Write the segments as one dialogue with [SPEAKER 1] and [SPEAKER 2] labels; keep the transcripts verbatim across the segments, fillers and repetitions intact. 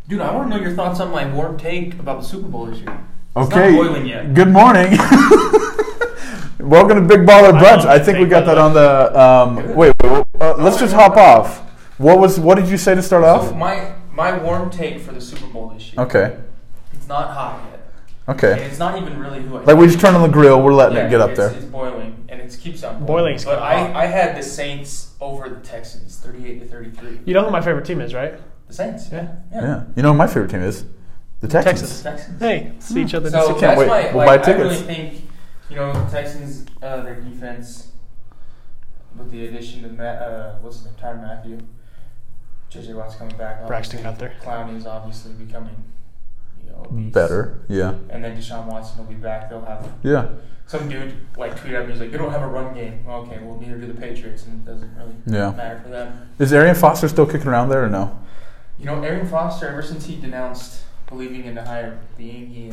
[SPEAKER 1] Dude, I want to know your thoughts on my warm take about the Super Bowl this year. It's
[SPEAKER 2] Okay.
[SPEAKER 1] not boiling yet.
[SPEAKER 2] Good morning. Welcome to Big Baller Brunch. I think we got that on the. Um, wait, wait uh, let's just hop off. What was? What did you say to start off?
[SPEAKER 1] So my my warm take for the Super Bowl this year.
[SPEAKER 2] Okay.
[SPEAKER 1] It's not hot yet.
[SPEAKER 2] Okay.
[SPEAKER 1] And it's not even really who I.
[SPEAKER 2] Like we just turned on the grill. We're letting
[SPEAKER 1] yeah,
[SPEAKER 2] it get up
[SPEAKER 1] it's,
[SPEAKER 2] there.
[SPEAKER 1] It's boiling, and it keeps on boiling.
[SPEAKER 3] Boiling's
[SPEAKER 1] But
[SPEAKER 3] hot.
[SPEAKER 1] I, I had the Saints over the Texans, thirty-eight to thirty-three.
[SPEAKER 3] You know who my favorite team is, right?
[SPEAKER 1] The Saints. Yeah.
[SPEAKER 2] Yeah.
[SPEAKER 1] Yeah.
[SPEAKER 2] You know who my favorite team is? The Texans.
[SPEAKER 3] Texans.
[SPEAKER 1] The Texans.
[SPEAKER 3] Hey, see each other.
[SPEAKER 1] So
[SPEAKER 3] this
[SPEAKER 2] can't
[SPEAKER 1] that's
[SPEAKER 2] wait.
[SPEAKER 1] my.
[SPEAKER 2] We'll
[SPEAKER 1] like,
[SPEAKER 2] buy
[SPEAKER 1] I really
[SPEAKER 2] tickets.
[SPEAKER 1] think, you know, the Texans, uh, their defense, with the addition of Matt, uh, what's his name, Tyrann Mathieu, J J Watt's coming back.
[SPEAKER 3] Braxton Gunther.
[SPEAKER 1] Clowney's obviously becoming, you know, a beast.
[SPEAKER 2] Better. Yeah.
[SPEAKER 1] And then Deshaun Watson will be back. They'll have
[SPEAKER 2] Yeah.
[SPEAKER 1] some dude like tweet at me. He's like, "You don't have a run game." Well, okay, well neither do the Patriots, and it doesn't really
[SPEAKER 2] Yeah.
[SPEAKER 1] matter for them.
[SPEAKER 2] Is Arian Foster still kicking around there or no?
[SPEAKER 1] You know, Arian Foster, ever since he denounced believing in the higher being, he. Uh,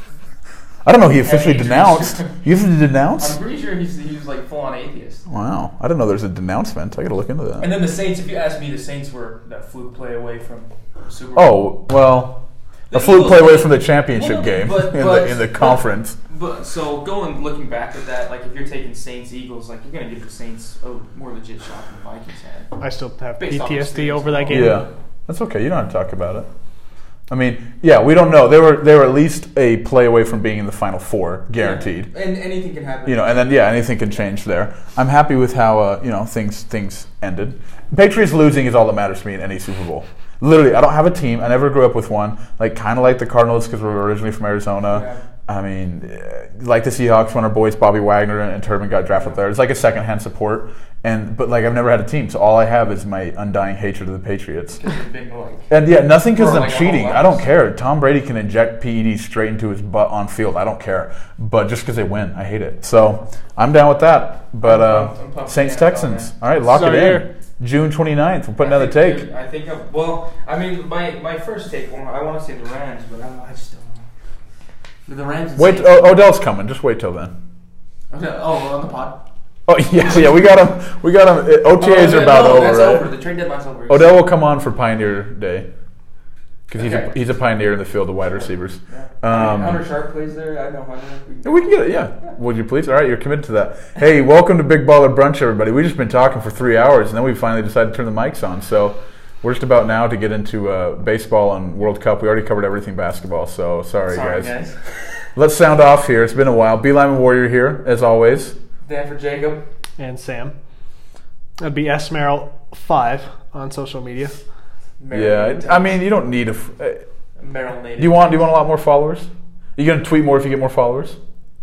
[SPEAKER 2] I don't know. He officially
[SPEAKER 1] injuries.
[SPEAKER 2] denounced. You officially denounced?
[SPEAKER 1] I'm pretty sure he's he was like full on atheist.
[SPEAKER 2] Wow. I didn't know there's a denouncement. I got to look into that.
[SPEAKER 1] And then the Saints, if you ask me, the Saints were that fluke play away from the Super Bowl.
[SPEAKER 2] Oh, well,
[SPEAKER 1] The
[SPEAKER 2] a fluke
[SPEAKER 1] Eagles-
[SPEAKER 2] play away from the championship
[SPEAKER 1] Well,
[SPEAKER 2] game
[SPEAKER 1] but-
[SPEAKER 2] in
[SPEAKER 1] but-
[SPEAKER 2] the in the
[SPEAKER 1] but-
[SPEAKER 2] conference.
[SPEAKER 1] But so going looking back at that, like if you're taking Saints Eagles, like you're gonna give the Saints a more legit shot than the Vikings had.
[SPEAKER 3] I still have
[SPEAKER 1] Based off
[SPEAKER 3] P T S D
[SPEAKER 1] experience.
[SPEAKER 3] over that game.
[SPEAKER 2] Yeah, that's okay. You don't have to talk about it. I mean, yeah, we don't know. They were they were at least a play away from being in the Final Four, guaranteed.
[SPEAKER 1] Yeah. And anything can happen.
[SPEAKER 2] You know, and then yeah, anything can change there. I'm happy with how uh, you know things things ended. Patriots losing is all that matters to me in any Super Bowl. Literally, I don't have a team. I never grew up with one. Like kind of like the Cardinals because we're originally from Arizona.
[SPEAKER 1] Yeah.
[SPEAKER 2] I mean, eh, like the Seahawks when our boys Bobby Wagner and Turbin got drafted there. It's like a secondhand support. And but like I've never had a team, so all I have is my undying hatred of the Patriots.
[SPEAKER 1] It's been like,
[SPEAKER 2] And yeah, nothing because
[SPEAKER 1] For
[SPEAKER 2] I'm
[SPEAKER 1] like a
[SPEAKER 2] cheating.
[SPEAKER 1] whole
[SPEAKER 2] I don't
[SPEAKER 1] life.
[SPEAKER 2] care. Tom Brady can inject P E D straight into his butt on field. I don't care. But just because they win, I hate it. So I'm down with that. But
[SPEAKER 1] I'm
[SPEAKER 2] uh,
[SPEAKER 1] pumped- I'm pumped
[SPEAKER 2] Saints
[SPEAKER 1] for the N F L,
[SPEAKER 2] Texans.
[SPEAKER 1] man.
[SPEAKER 2] All right, lock
[SPEAKER 3] Start
[SPEAKER 2] it in.
[SPEAKER 3] here.
[SPEAKER 2] June twenty-ninth. We'll put
[SPEAKER 1] I
[SPEAKER 2] another
[SPEAKER 1] think,
[SPEAKER 2] take.
[SPEAKER 1] dude, I think. I'm, well, I mean, my my first take. Well, I want to say the Rams, but I, don't know, I just don't know. The Rams. and
[SPEAKER 2] Wait,
[SPEAKER 1] Saints-
[SPEAKER 2] oh, Odell's coming. Just wait till then.
[SPEAKER 1] Okay, oh, we're on the pod.
[SPEAKER 2] Oh yeah, yeah. We got him. We got him. O T As
[SPEAKER 1] Oh,
[SPEAKER 2] are about
[SPEAKER 1] no,
[SPEAKER 2] over,
[SPEAKER 1] That's
[SPEAKER 2] right?
[SPEAKER 1] over. The trade deadline's over.
[SPEAKER 2] Odell will come on for Pioneer Day because he's a,
[SPEAKER 1] Okay.
[SPEAKER 2] he's a pioneer in the field of wide receivers.
[SPEAKER 1] Yeah. I
[SPEAKER 2] Um,
[SPEAKER 1] mean, Hunter Sharp plays there. I know Hunter.
[SPEAKER 2] Yeah, we can get it, yeah. Would you please? All right, you're committed to that. Hey, welcome to Big Baller Brunch, everybody. We've just been talking for three hours, and then we finally decided to turn the mics on. So we're just about now to get into uh, baseball and World Cup. We already covered everything basketball, so sorry,
[SPEAKER 1] Sorry,
[SPEAKER 2] guys.
[SPEAKER 1] guys.
[SPEAKER 2] Let's sound off here. It's been a while. Beeline Warrior here, as always.
[SPEAKER 1] Dan for Jacob.
[SPEAKER 3] And Sam. That'd be S Merrill five on social media.
[SPEAKER 1] Merrill
[SPEAKER 2] Yeah, I mean, you don't need a. F- uh,
[SPEAKER 1] Merrill native.
[SPEAKER 2] do you want? Do you want a lot more followers? Are you gonna tweet more if you get more followers?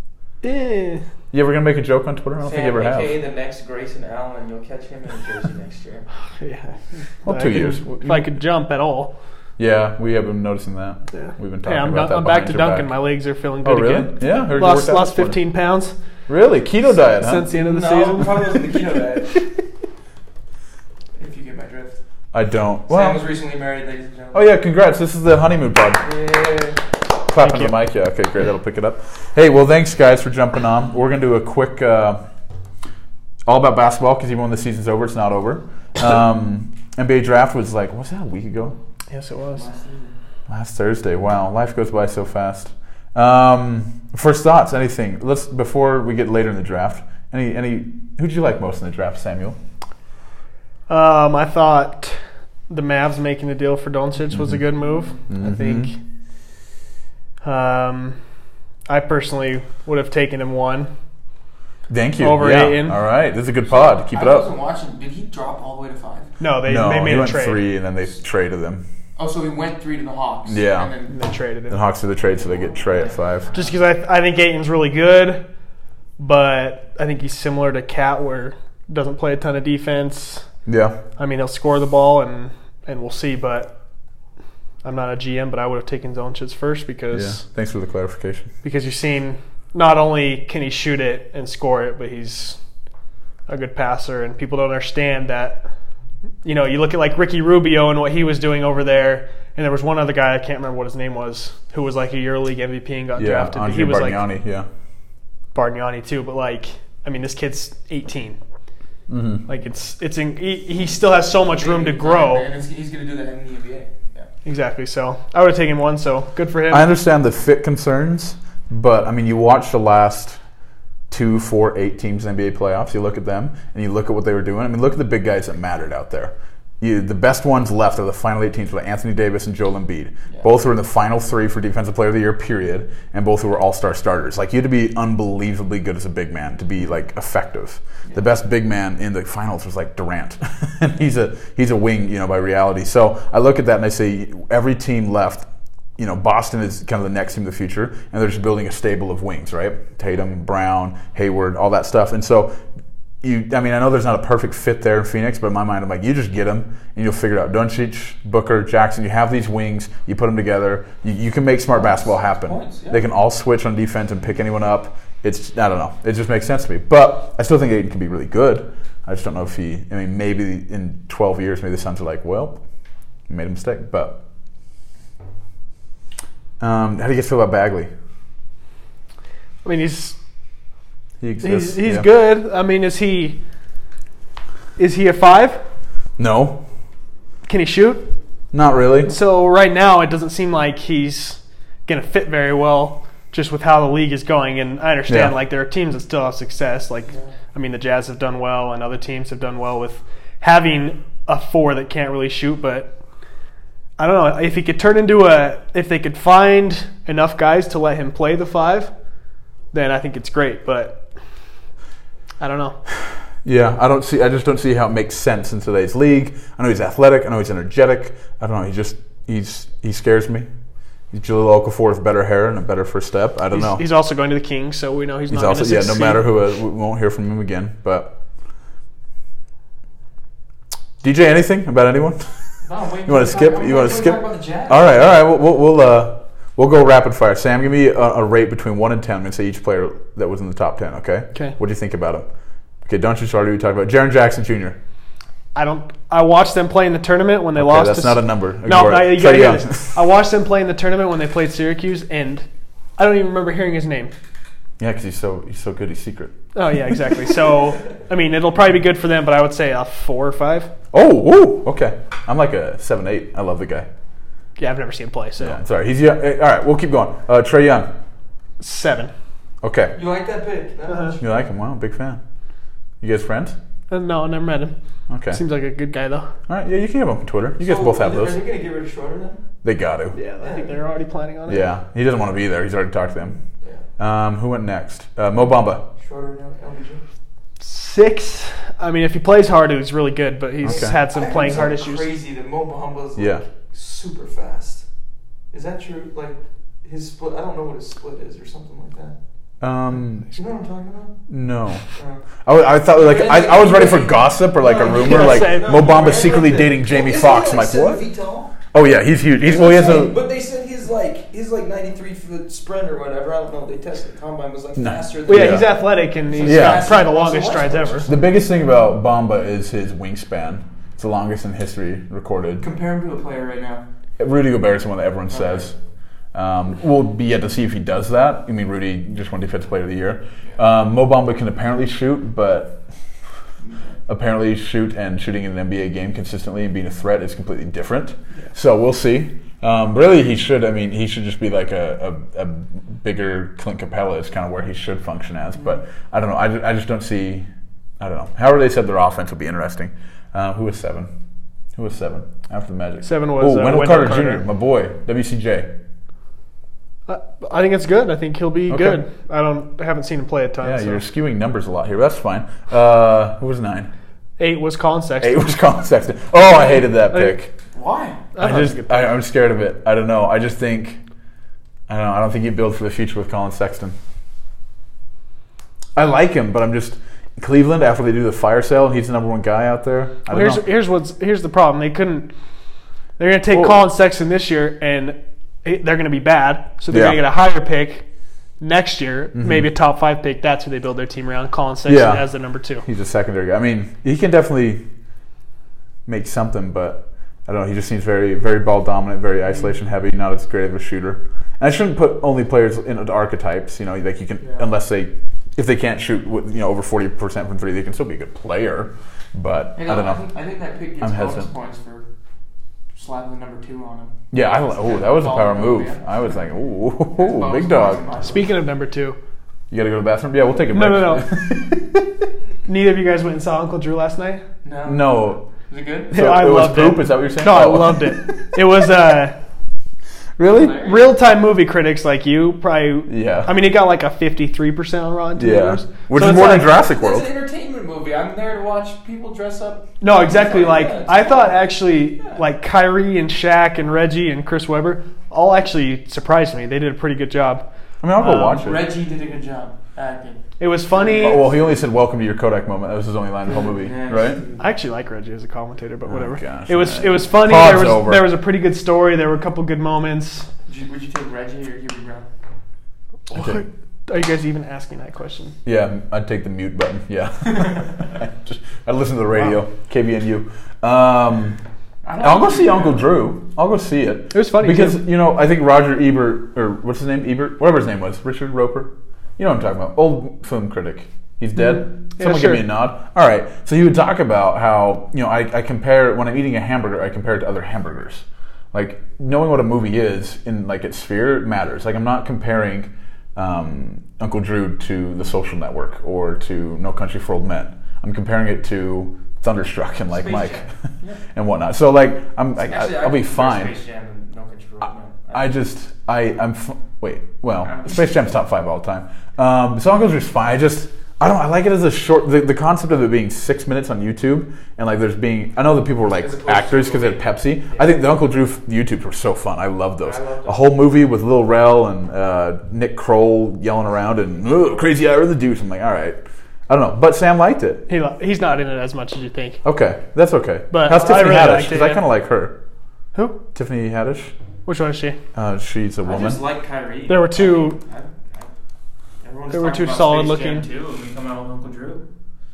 [SPEAKER 3] Eh.
[SPEAKER 2] You ever gonna make a joke on Twitter? I don't
[SPEAKER 1] Sam,
[SPEAKER 2] think you ever
[SPEAKER 1] A K A
[SPEAKER 2] have.
[SPEAKER 1] the next Grayson Allen. You'll catch him in a jersey next year.
[SPEAKER 3] Yeah.
[SPEAKER 2] Well,
[SPEAKER 3] I
[SPEAKER 2] two
[SPEAKER 3] can-
[SPEAKER 2] years.
[SPEAKER 3] If I could jump at all.
[SPEAKER 2] Yeah, we have been noticing that.
[SPEAKER 3] Yeah.
[SPEAKER 2] We've been talking
[SPEAKER 3] Hey, I'm,
[SPEAKER 2] about
[SPEAKER 3] dun-
[SPEAKER 2] that.
[SPEAKER 3] I'm back
[SPEAKER 2] behind
[SPEAKER 3] to
[SPEAKER 2] your
[SPEAKER 3] dunking.
[SPEAKER 2] back.
[SPEAKER 3] My legs are feeling
[SPEAKER 2] Oh,
[SPEAKER 3] good
[SPEAKER 2] really?
[SPEAKER 3] again.
[SPEAKER 2] Yeah, heard you
[SPEAKER 3] Lost
[SPEAKER 2] worked out
[SPEAKER 3] lost
[SPEAKER 2] this morning.
[SPEAKER 3] fifteen pounds
[SPEAKER 2] Really? Keto diet, huh?
[SPEAKER 3] since the end of the
[SPEAKER 1] no,
[SPEAKER 3] season.
[SPEAKER 1] probably wasn't the keto diet. If you get my drift.
[SPEAKER 2] I don't.
[SPEAKER 1] Sam
[SPEAKER 2] Well,
[SPEAKER 1] was recently married, ladies and gentlemen.
[SPEAKER 2] oh yeah, congrats. This is the honeymoon pod.
[SPEAKER 1] Yeah.
[SPEAKER 2] Clap on the mic. Yeah, okay, great. That'll pick it up. Hey, well, thanks, guys, for jumping on. We're going to do a quick, uh, all about basketball, because even when the season's over, it's not over. Um, N B A draft was like, what was that, a week ago?
[SPEAKER 3] Yes, it was.
[SPEAKER 2] Last Thursday. Wow, life goes by so fast. Um, first thoughts, anything? Let's, before we get later in the draft, any, any, who did you like most in the draft, Samuel?
[SPEAKER 3] Um, I thought the Mavs making the deal for Doncic was a good move.
[SPEAKER 2] Mm-hmm.
[SPEAKER 3] I think. Um, I personally would have taken him one.
[SPEAKER 2] Thank you.
[SPEAKER 3] Over
[SPEAKER 2] yeah.
[SPEAKER 3] Ayton.
[SPEAKER 2] All right, this is a good pod. Keep it
[SPEAKER 1] I
[SPEAKER 2] up.
[SPEAKER 1] wasn't watching. Did he drop all the way to five?
[SPEAKER 3] No, they
[SPEAKER 2] no,
[SPEAKER 3] they made
[SPEAKER 2] he
[SPEAKER 3] a
[SPEAKER 2] went
[SPEAKER 3] trade.
[SPEAKER 2] three, and then they traded them.
[SPEAKER 1] Oh, so he went three to the Hawks.
[SPEAKER 2] Yeah.
[SPEAKER 1] And
[SPEAKER 3] And
[SPEAKER 1] then,
[SPEAKER 3] they traded
[SPEAKER 2] The
[SPEAKER 3] him.
[SPEAKER 2] Hawks do the trade, so they get Trey at five.
[SPEAKER 3] Just because I I think Ayton's really good, but I think he's similar to Cat, where doesn't play a ton of defense.
[SPEAKER 2] Yeah.
[SPEAKER 3] I mean, he'll score the ball, and and we'll see. But I'm not a G M, but I would have taken Doncic first
[SPEAKER 2] Yeah.
[SPEAKER 3] because
[SPEAKER 2] Thanks for the clarification.
[SPEAKER 3] because you've seen not only can he shoot it and score it, but he's a good passer, and people don't understand that. You know, you look at like Ricky Rubio and what he was doing over there, and there was one other guy, I can't remember what his name was, who was like a EuroLeague M V P and got
[SPEAKER 2] Yeah,
[SPEAKER 3] drafted.
[SPEAKER 2] Andre
[SPEAKER 3] he was
[SPEAKER 2] Bargnani,
[SPEAKER 3] like
[SPEAKER 2] yeah.
[SPEAKER 3] Bargnani too, but like, I mean, this kid's eighteen.
[SPEAKER 2] Mm-hmm.
[SPEAKER 3] Like it's it's in, he, he still has so much room to grow.
[SPEAKER 1] And it's, he's going to do that in the N B A. Yeah.
[SPEAKER 3] exactly. So I would have taken one. So good for him.
[SPEAKER 2] I understand the fit concerns, but I mean, you watch the last two, four, eight teams in the N B A playoffs. You look at them and you look at what they were doing. I mean, look at the big guys that mattered out there. You, the best ones left are the final eight teams with Anthony Davis and Joel Embiid. Yeah. Both were in the final three for Defensive Player of the Year, period, and both were all-star starters. Like, you had to be unbelievably good as a big man to be, like, effective. Yeah. The best big man in the finals was, like, Durant. And he's a he's a wing, you know, by reality. So I look at that and I say every team left, you know, Boston is kind of the next team of the future, and they're just building a stable of wings, right? Tatum, Brown, Hayward, all that stuff. And so You, I mean, I know there's not a perfect fit there in Phoenix, but in my mind, I'm like, you just get them and you'll figure it out. Doncic, Booker, Jackson, you have these wings, you put them together, you, you can make smart basketball happen. Points, yeah. They can all switch on defense and pick anyone up. It's, I don't know, it just makes sense to me. But I still think Ayton can be really good. I just don't know if he, I mean, maybe in twelve years, maybe the Suns are like, well, we made a mistake. But um, how do you guys feel about Bagley?
[SPEAKER 3] I mean, he's.
[SPEAKER 2] He exists.
[SPEAKER 3] He's, he's
[SPEAKER 2] yeah.
[SPEAKER 3] good. I mean, is he is he a five?
[SPEAKER 2] No.
[SPEAKER 3] Can he shoot?
[SPEAKER 2] Not really.
[SPEAKER 3] So right now, it doesn't seem like he's going to fit very well just with how the league is going. And I understand,
[SPEAKER 2] yeah.
[SPEAKER 3] like, there are teams that still have success. Like, yeah. I mean, the Jazz have done well, and other teams have done well with having a four that can't really shoot. But I don't know if he could turn into a – if they could find enough guys to let him play the five, then I think it's great. But I don't know.
[SPEAKER 2] Yeah, I don't see. I just don't see how it makes sense in today's league. I know he's athletic. I know he's energetic. I don't know. He just he's he scares me. He's Jahlil Okafor with better hair and a better first step. I don't
[SPEAKER 3] he's,
[SPEAKER 2] know.
[SPEAKER 3] He's also going to the Kings, so we know he's,
[SPEAKER 2] he's
[SPEAKER 3] not
[SPEAKER 2] also
[SPEAKER 3] going to
[SPEAKER 2] yeah. No matter who, uh, we won't hear from him again. But D J, anything about anyone?
[SPEAKER 1] No,
[SPEAKER 2] you want to skip? You want to skip?
[SPEAKER 1] About the Jazz.
[SPEAKER 2] All right, all right. We'll we'll we'll, uh, we'll go rapid fire. Sam, give me a, a rate between one and ten. I'm gonna say each player that was in the top ten. Okay.
[SPEAKER 3] Okay.
[SPEAKER 2] What do you think about him? Okay, Doncic already we talked about. Jaren Jackson Junior
[SPEAKER 3] I don't. I watched them play in the tournament when they
[SPEAKER 2] okay,
[SPEAKER 3] lost.
[SPEAKER 2] That's
[SPEAKER 3] to,
[SPEAKER 2] not a number.
[SPEAKER 3] No, I, you gotta hear
[SPEAKER 2] Young.
[SPEAKER 3] this. I watched them play in the tournament when they played Syracuse, and I don't even remember hearing his name.
[SPEAKER 2] Yeah, because he's so he's so good. He's secret.
[SPEAKER 3] Oh yeah, exactly. So I mean, it'll probably be good for them, but I would say a four or five.
[SPEAKER 2] Oh, ooh, okay. I'm like a seven, eight. I love the guy.
[SPEAKER 3] Yeah, I've never seen him play. So
[SPEAKER 2] yeah, sorry, he's young. All right, we'll keep going. Uh, Trae Young.
[SPEAKER 3] Seven.
[SPEAKER 2] Okay.
[SPEAKER 1] You like that pick?
[SPEAKER 3] Uh-huh.
[SPEAKER 2] You like him? Wow, big fan. You guys friends?
[SPEAKER 3] Uh, no, I never met him.
[SPEAKER 2] Okay.
[SPEAKER 3] Seems like a good guy, though.
[SPEAKER 2] All right, yeah, you can have him on Twitter. You guys
[SPEAKER 1] so
[SPEAKER 2] both have
[SPEAKER 1] are
[SPEAKER 2] those.
[SPEAKER 1] Are they going to get rid of Schroeder then?
[SPEAKER 2] They got to.
[SPEAKER 3] Yeah, I think they're already planning on it.
[SPEAKER 2] Yeah, he doesn't want to be there. He's already talked to them.
[SPEAKER 1] Yeah.
[SPEAKER 2] Um, who went next? Uh, Mo Bamba.
[SPEAKER 1] Schroeder, no, L B J.
[SPEAKER 3] Six. I mean, if he plays hard, he's really good, but he's
[SPEAKER 2] Okay.
[SPEAKER 3] had some
[SPEAKER 1] I
[SPEAKER 3] playing hard
[SPEAKER 1] heard
[SPEAKER 3] issues.
[SPEAKER 1] Crazy that Mo Bamba's like
[SPEAKER 2] Yeah.
[SPEAKER 1] super fast. Is that true? Like his split? I don't know what his split is or something like that.
[SPEAKER 2] Um,
[SPEAKER 1] You know what I'm talking about?
[SPEAKER 2] no.
[SPEAKER 1] Uh,
[SPEAKER 2] I, was- I thought like I, I was ready for gossip or like a rumor
[SPEAKER 3] Yeah,
[SPEAKER 2] like
[SPEAKER 3] same.
[SPEAKER 2] Mo Bamba's secretly dating Jamie Foxx. I'm like, what? Oh yeah, he's huge. He's well, he has a.
[SPEAKER 1] But they said his like his like ninety-three foot sprint or whatever. I don't know. They tested the combine was like
[SPEAKER 2] No.
[SPEAKER 1] faster than.
[SPEAKER 3] Well, yeah,
[SPEAKER 2] Yeah.
[SPEAKER 3] he's athletic, and he's
[SPEAKER 2] Yeah.
[SPEAKER 3] got probably the
[SPEAKER 1] Russell
[SPEAKER 3] longest strides
[SPEAKER 1] Westbrook.
[SPEAKER 3] ever.
[SPEAKER 2] The biggest thing about Bamba is his wingspan. It's the longest in history recorded.
[SPEAKER 1] Compare him to a player right now.
[SPEAKER 2] Rudy Gobert is the one that everyone says. Um, we'll be yet to see if he does that. I mean, Rudy just won Defensive Player of the Year. Um, Mo Bamba can apparently shoot, but apparently shoot and shooting in an N B A game consistently and being a threat is completely different. So we'll see. Um, really, he should. I mean, he should just be like a, a, a bigger Clint Capella is kind of where he should function as. But I don't know. I just, I just don't see. I don't know. However, they said their offense will be interesting. Uh, who was seven? Who was seven after the Magic?
[SPEAKER 3] Seven was
[SPEAKER 2] oh,
[SPEAKER 3] uh,
[SPEAKER 2] Wendell,
[SPEAKER 3] Wendell
[SPEAKER 2] Carter,
[SPEAKER 3] Carter
[SPEAKER 2] Junior, my boy, W C J.
[SPEAKER 3] Uh, I think it's good. I think he'll be
[SPEAKER 2] Okay.
[SPEAKER 3] good. I don't. I haven't seen him play a ton.
[SPEAKER 2] Yeah,
[SPEAKER 3] so.
[SPEAKER 2] you're skewing numbers a lot here. But that's fine. Uh, who was nine?
[SPEAKER 3] Eight was Colin Sexton.
[SPEAKER 2] Eight was Colin Sexton. Oh, I hated that
[SPEAKER 3] I-
[SPEAKER 2] pick.
[SPEAKER 1] Why?
[SPEAKER 3] I
[SPEAKER 2] I
[SPEAKER 3] thought it was
[SPEAKER 2] just,
[SPEAKER 3] a good
[SPEAKER 2] I, I'm scared of it. I don't know. I just think, I don't know. I don't think you build for the future with Colin Sexton. I like him, but I'm just Cleveland after they do the fire sale and he's the number one guy out there. I
[SPEAKER 3] Well,
[SPEAKER 2] don't
[SPEAKER 3] here's
[SPEAKER 2] know.
[SPEAKER 3] here's what's here's the problem. They couldn't. They're going to take
[SPEAKER 2] Well-
[SPEAKER 3] Colin Sexton this year, and it- they're going to be bad. So they're
[SPEAKER 2] Yeah.
[SPEAKER 3] going to get a higher pick next year,
[SPEAKER 2] Mhm.
[SPEAKER 3] maybe a top five pick. That's who they build their team around. Colin Sexton
[SPEAKER 2] Yeah.
[SPEAKER 3] as the number two.
[SPEAKER 2] He's a secondary guy. I mean, he can definitely make something, but I don't know. He just seems very, very ball dominant, very isolation heavy, not as great of a shooter. And I shouldn't put only players into archetypes. You know, like you can,
[SPEAKER 1] Yeah.
[SPEAKER 2] unless they, if they can't shoot, with, you know, over forty percent from three, they can still be a good player. But
[SPEAKER 1] You
[SPEAKER 2] I don't know.
[SPEAKER 1] I think, I think that pick
[SPEAKER 2] I'm
[SPEAKER 1] gets bonus
[SPEAKER 2] hesitant.
[SPEAKER 1] points for slapping the number two on him.
[SPEAKER 2] Yeah, I oh that was a power move.
[SPEAKER 1] Yeah.
[SPEAKER 2] I was like, ooh, ooh, big dog.
[SPEAKER 3] Speaking of number two.
[SPEAKER 2] You got to go to the bathroom? Yeah, we'll take a break.
[SPEAKER 3] No, no, no. Neither of you guys went and saw Uncle Drew last night?
[SPEAKER 1] No.
[SPEAKER 2] No.
[SPEAKER 1] Is it good?
[SPEAKER 2] So
[SPEAKER 3] I
[SPEAKER 2] it
[SPEAKER 3] loved
[SPEAKER 2] was poop?
[SPEAKER 3] it.
[SPEAKER 2] Is that what you're saying?
[SPEAKER 3] No, I
[SPEAKER 2] Oh.
[SPEAKER 3] loved it. It was uh,
[SPEAKER 2] Really?
[SPEAKER 3] real-time movie critics like you probably.
[SPEAKER 2] Yeah.
[SPEAKER 3] I mean, it got like a fifty-three percent on Rotten
[SPEAKER 2] Yeah.
[SPEAKER 3] Tomatoes.
[SPEAKER 2] Which
[SPEAKER 3] So
[SPEAKER 2] is
[SPEAKER 3] it's
[SPEAKER 2] more
[SPEAKER 3] like-
[SPEAKER 2] than Jurassic
[SPEAKER 1] It's
[SPEAKER 2] World.
[SPEAKER 1] an entertainment movie. I'm there to watch people dress up.
[SPEAKER 3] No, exactly. Like
[SPEAKER 1] Yeah, it's
[SPEAKER 3] I thought,
[SPEAKER 1] fun.
[SPEAKER 3] actually,
[SPEAKER 1] Yeah.
[SPEAKER 3] like Kyrie and Shaq and Reggie and Chris Webber all actually surprised me. They did a pretty good job.
[SPEAKER 2] I mean, I'll go
[SPEAKER 3] Um,
[SPEAKER 2] watch it.
[SPEAKER 1] Reggie did a good job acting.
[SPEAKER 3] It was funny.
[SPEAKER 2] Oh, well, he only said "Welcome to your Kodak moment." That was his only line in the whole movie,
[SPEAKER 1] Yeah.
[SPEAKER 2] right?
[SPEAKER 3] I actually like Reggie as a commentator, but
[SPEAKER 2] Oh,
[SPEAKER 3] whatever.
[SPEAKER 2] gosh,
[SPEAKER 3] it was
[SPEAKER 2] man.
[SPEAKER 3] it was funny.
[SPEAKER 2] Pod's
[SPEAKER 3] There was
[SPEAKER 2] over.
[SPEAKER 3] there was a pretty good story. There were a couple good moments.
[SPEAKER 1] Would you, would you take Reggie or Hubie Brown?
[SPEAKER 2] Okay.
[SPEAKER 3] Are you guys even asking that question?
[SPEAKER 2] Yeah, I'd take the mute button. Yeah, Just, I'd listen to the radio, K B N U. Um,
[SPEAKER 1] I don't
[SPEAKER 2] I'll go
[SPEAKER 1] know.
[SPEAKER 2] see Uncle Drew. I'll go see it.
[SPEAKER 3] It was funny
[SPEAKER 2] because
[SPEAKER 3] too.
[SPEAKER 2] you know I think Roger Ebert or what's his name Ebert, whatever his name was, Richard Roper. You know what I'm talking about? Old film critic. He's dead.
[SPEAKER 3] Mhm. Yeah,
[SPEAKER 2] Someone
[SPEAKER 3] sure.
[SPEAKER 2] give me a nod. All right. So he would talk about how you know I, I compare when I'm eating a hamburger, I compare it to other hamburgers. Like knowing what a movie is in like its sphere matters. Like I'm not comparing um, Uncle Drew to The Social Network or to No Country for Old Men. I'm comparing it to Thunderstruck and like
[SPEAKER 1] Space
[SPEAKER 2] Mike
[SPEAKER 1] Jam. Yeah.
[SPEAKER 2] and whatnot. So like I'm like,
[SPEAKER 1] Actually,
[SPEAKER 2] I, I'll be
[SPEAKER 1] prefer
[SPEAKER 2] fine.
[SPEAKER 1] Space Jam and No Country for Old Men.
[SPEAKER 2] I just I I'm f- wait well
[SPEAKER 1] Um,
[SPEAKER 2] Space Jam's top five all the time. Um, so Uncle Drew's fine. I just I don't I like it as a short the, the concept of it being six minutes on YouTube and like there's being I know that people were like
[SPEAKER 1] As opposed
[SPEAKER 2] actors
[SPEAKER 1] to
[SPEAKER 2] because they had Pepsi. I think the Uncle Drew YouTubes were so fun. I love those.
[SPEAKER 1] I loved
[SPEAKER 2] A
[SPEAKER 1] it.
[SPEAKER 2] whole movie with Lil Rel and uh, Nick Kroll yelling around and "Ugh, Crazy Ira the Deuce. I'm like all right. I don't know, but Sam liked it.
[SPEAKER 3] He li- he's not in it as much as you think.
[SPEAKER 2] Okay, that's okay.
[SPEAKER 3] But
[SPEAKER 2] how's
[SPEAKER 3] I
[SPEAKER 2] Tiffany
[SPEAKER 3] really
[SPEAKER 2] Haddish?
[SPEAKER 3] liked it,
[SPEAKER 2] Because I
[SPEAKER 3] yeah.
[SPEAKER 2] kind of like her.
[SPEAKER 3] Who?
[SPEAKER 2] Tiffany Haddish.
[SPEAKER 3] Which one is she?
[SPEAKER 2] Uh, she's a
[SPEAKER 1] I
[SPEAKER 2] woman.
[SPEAKER 1] just like Kyrie.
[SPEAKER 3] There were two-
[SPEAKER 1] I, I, everyone's
[SPEAKER 3] There were
[SPEAKER 1] talking
[SPEAKER 3] two
[SPEAKER 1] about
[SPEAKER 3] solid
[SPEAKER 1] Space Jam
[SPEAKER 3] looking-
[SPEAKER 1] too, and we come out with Uncle Drew.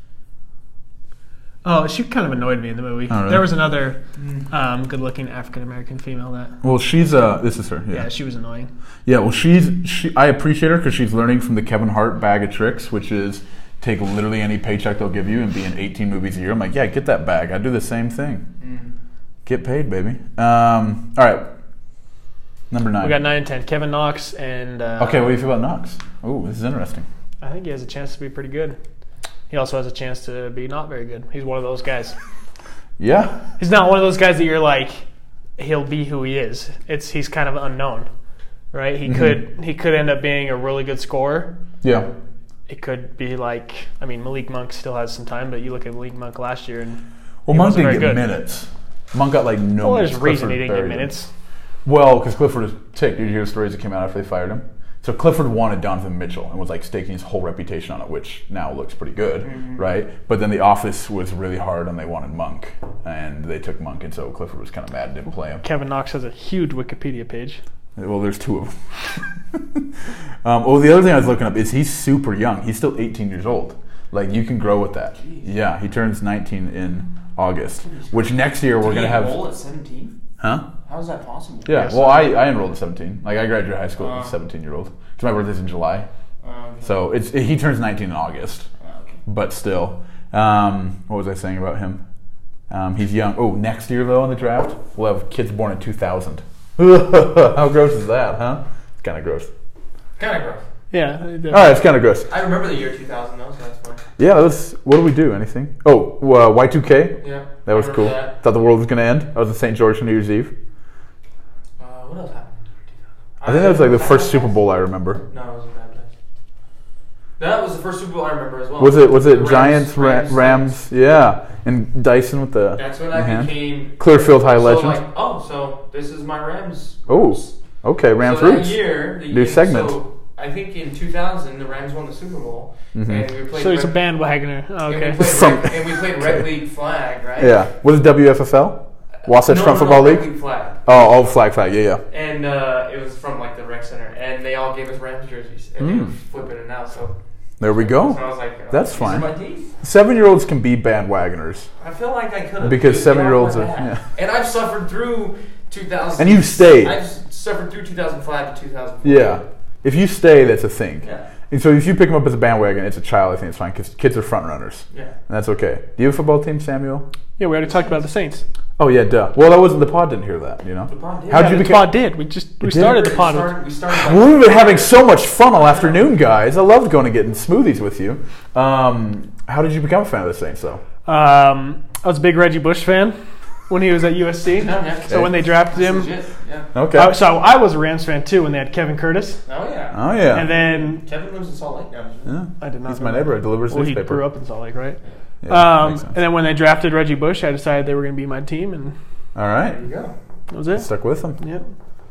[SPEAKER 3] Oh, she kind of annoyed me in the movie.
[SPEAKER 2] Oh, really?
[SPEAKER 3] There was another um, good-looking African American female that.
[SPEAKER 2] Well, she's uh. This is her.
[SPEAKER 3] Yeah.
[SPEAKER 2] Yeah.
[SPEAKER 3] she was annoying.
[SPEAKER 2] Yeah, well, she's she. I appreciate her because she's learning from the Kevin Hart bag of tricks, which is take literally any paycheck they'll give you and be in eighteen movies a year. I'm like, yeah, get that bag. I do the same thing.
[SPEAKER 1] Mm.
[SPEAKER 2] Get paid, baby. Um, all right, number nine.
[SPEAKER 3] We got nine and ten. Kevin Knox and. Uh,
[SPEAKER 2] Okay, what do you feel about Knox? Oh, this is interesting.
[SPEAKER 3] I think he has a chance to be pretty good. He also has a chance to be not very good. He's one of those guys.
[SPEAKER 2] Yeah,
[SPEAKER 3] He's not one of those guys that you're like, he'll be who he is. It's he's kind of unknown, right? He
[SPEAKER 2] Mhm.
[SPEAKER 3] could he could end up being a really good scorer.
[SPEAKER 2] yeah.
[SPEAKER 3] It could be like, I mean, Malik Monk still has some time, but you look at Malik Monk last year and
[SPEAKER 2] Well,
[SPEAKER 3] he
[SPEAKER 2] Monk
[SPEAKER 3] wasn't
[SPEAKER 2] didn't
[SPEAKER 3] very
[SPEAKER 2] get
[SPEAKER 3] good.
[SPEAKER 2] minutes. Monk got like no
[SPEAKER 3] Well,
[SPEAKER 2] minutes.
[SPEAKER 3] there's a reason he
[SPEAKER 2] Clifford
[SPEAKER 3] didn't get
[SPEAKER 2] buried him.
[SPEAKER 3] minutes.
[SPEAKER 2] Well, because Clifford was ticked. Did you hear the stories that came out after they fired him? So Clifford wanted Donovan Mitchell and was like staking his whole reputation on it, which now looks pretty good,
[SPEAKER 1] Mhm.
[SPEAKER 2] right? But then the office was really hard and they wanted Monk, and they took Monk, and so Clifford was kind of mad and didn't play him.
[SPEAKER 3] Kevin Knox has a huge Wikipedia page.
[SPEAKER 2] Well, there's two of them. um, well, the other thing I was looking up is he's super young. He's still eighteen years old. Like you can grow with that.
[SPEAKER 1] Jeez.
[SPEAKER 2] Yeah, he turns nineteen in August, which next year we're
[SPEAKER 1] Did
[SPEAKER 2] gonna
[SPEAKER 1] he
[SPEAKER 2] have.
[SPEAKER 1] enroll at seventeen?
[SPEAKER 2] Huh?
[SPEAKER 1] How is that possible?
[SPEAKER 2] Yeah.
[SPEAKER 3] Yes.
[SPEAKER 2] Well, I, I enrolled at seventeen. Like I graduated high school as
[SPEAKER 1] Uh.
[SPEAKER 2] a seventeen year old. So my birthday's in July.
[SPEAKER 1] Uh, okay.
[SPEAKER 2] So it's he turns nineteen in August,
[SPEAKER 1] Uh, okay.
[SPEAKER 2] but still. Um, what was I saying about him? Um, he's young. Oh, next year though in the draft we'll have kids born in two thousand. How gross is that, huh? It's kind of gross.
[SPEAKER 1] Kind of gross.
[SPEAKER 3] Yeah.
[SPEAKER 2] All right, it's kind of gross.
[SPEAKER 1] I remember the year two thousand though, so that's fun.
[SPEAKER 2] Yeah, that was. What did we do? Anything? Oh, uh, Y two K.
[SPEAKER 1] Yeah.
[SPEAKER 2] That was
[SPEAKER 1] I
[SPEAKER 2] cool.
[SPEAKER 1] remember that.
[SPEAKER 2] Thought the world was gonna end. I was in Saint George for New Year's Eve.
[SPEAKER 1] Uh, what else happened?
[SPEAKER 2] I think that was like the first Super Bowl I remember.
[SPEAKER 1] No, it wasn't Bad Guys. That was the first Super Bowl I remember as well.
[SPEAKER 2] Was it? Was
[SPEAKER 1] The
[SPEAKER 2] it
[SPEAKER 1] Rams-
[SPEAKER 2] Giants, Ra-
[SPEAKER 1] Rams-
[SPEAKER 2] Rams? Yeah, and Dyson with the.
[SPEAKER 1] That's when
[SPEAKER 2] the
[SPEAKER 1] I
[SPEAKER 2] hand.
[SPEAKER 1] became
[SPEAKER 2] Clearfield High
[SPEAKER 1] so
[SPEAKER 2] legend.
[SPEAKER 1] Like, oh, so this is my Rams.
[SPEAKER 2] Oh,
[SPEAKER 1] roots.
[SPEAKER 2] okay, Rams
[SPEAKER 1] so
[SPEAKER 2] roots.
[SPEAKER 1] That year, the
[SPEAKER 2] New
[SPEAKER 1] year,
[SPEAKER 2] segment.
[SPEAKER 1] So I think in two thousand, the Rams won the Super Bowl,
[SPEAKER 2] Mhm.
[SPEAKER 1] and we played.
[SPEAKER 3] So he's a
[SPEAKER 1] Red-
[SPEAKER 3] bandwagoner. Oh,
[SPEAKER 1] And
[SPEAKER 3] okay.
[SPEAKER 1] we played,
[SPEAKER 2] From-
[SPEAKER 1] Red, and we played Red League flag, right?
[SPEAKER 2] Yeah, was it W F F L? Wasatch
[SPEAKER 1] no,
[SPEAKER 2] Front
[SPEAKER 1] no,
[SPEAKER 2] Football
[SPEAKER 1] no,
[SPEAKER 2] League.
[SPEAKER 1] Red League flag.
[SPEAKER 2] Oh, oh, flag, flag. Yeah, yeah.
[SPEAKER 1] And uh, it was from like the rec center, and they all gave us Rams jerseys, and they
[SPEAKER 2] Mm.
[SPEAKER 1] were flipping it out. So
[SPEAKER 2] There we go.
[SPEAKER 1] So I was like, oh,
[SPEAKER 2] That's
[SPEAKER 1] these
[SPEAKER 2] fine.
[SPEAKER 1] are my teeth.
[SPEAKER 2] Seven-year-olds can be bandwagoners.
[SPEAKER 1] I feel like I could have
[SPEAKER 2] Because seven-year-olds are- yeah.
[SPEAKER 1] And I've suffered through two thousand.
[SPEAKER 2] And you've stayed.
[SPEAKER 1] I've suffered through two thousand five to two thousand four.
[SPEAKER 2] Yeah. If you stay, that's a thing.
[SPEAKER 1] Yeah.
[SPEAKER 2] And so if you pick them up as a bandwagon, it's a child, I think it's fine because kids are front runners.
[SPEAKER 1] Yeah.
[SPEAKER 2] And that's okay. Do you have a football team, Samuel?
[SPEAKER 3] Yeah, we already talked about the Saints.
[SPEAKER 2] Oh yeah, duh. Well, that wasn't the pod. Didn't hear that. You know.
[SPEAKER 1] The pod did.
[SPEAKER 2] How'd
[SPEAKER 3] Yeah,
[SPEAKER 2] you
[SPEAKER 3] the
[SPEAKER 2] become?
[SPEAKER 3] pod did. We just we
[SPEAKER 2] It
[SPEAKER 3] started
[SPEAKER 2] did?
[SPEAKER 3] the pod.
[SPEAKER 1] We
[SPEAKER 3] with-
[SPEAKER 1] started, we started like,
[SPEAKER 2] Well, we've been having so much fun all afternoon, guys. I loved going to getting smoothies with you. Um, how did you become a fan of the Saints, though?
[SPEAKER 3] Um, I was a big Reggie Bush fan when he was at U S C.
[SPEAKER 1] No, yeah.
[SPEAKER 3] So when they drafted
[SPEAKER 1] That's
[SPEAKER 3] him,
[SPEAKER 1] legit, yeah.
[SPEAKER 2] Okay.
[SPEAKER 3] I, so I was a Rams fan too when they had Kevin Curtis.
[SPEAKER 1] Oh yeah.
[SPEAKER 2] Oh yeah.
[SPEAKER 3] And then
[SPEAKER 1] Kevin lives in Salt Lake now. doesn't he?
[SPEAKER 2] yeah.
[SPEAKER 3] I did not.
[SPEAKER 2] He's
[SPEAKER 3] know
[SPEAKER 2] my
[SPEAKER 3] that.
[SPEAKER 2] neighbor. I deliver his
[SPEAKER 3] Well, he
[SPEAKER 2] newspaper.
[SPEAKER 3] grew up in Salt Lake, right?
[SPEAKER 2] Yeah,
[SPEAKER 3] Um,
[SPEAKER 2] makes sense.
[SPEAKER 3] and then when they drafted Reggie Bush, I decided they were going to be my team, and
[SPEAKER 2] All right.
[SPEAKER 1] There you go.
[SPEAKER 3] that was it.
[SPEAKER 2] Stuck with him.
[SPEAKER 3] Yep.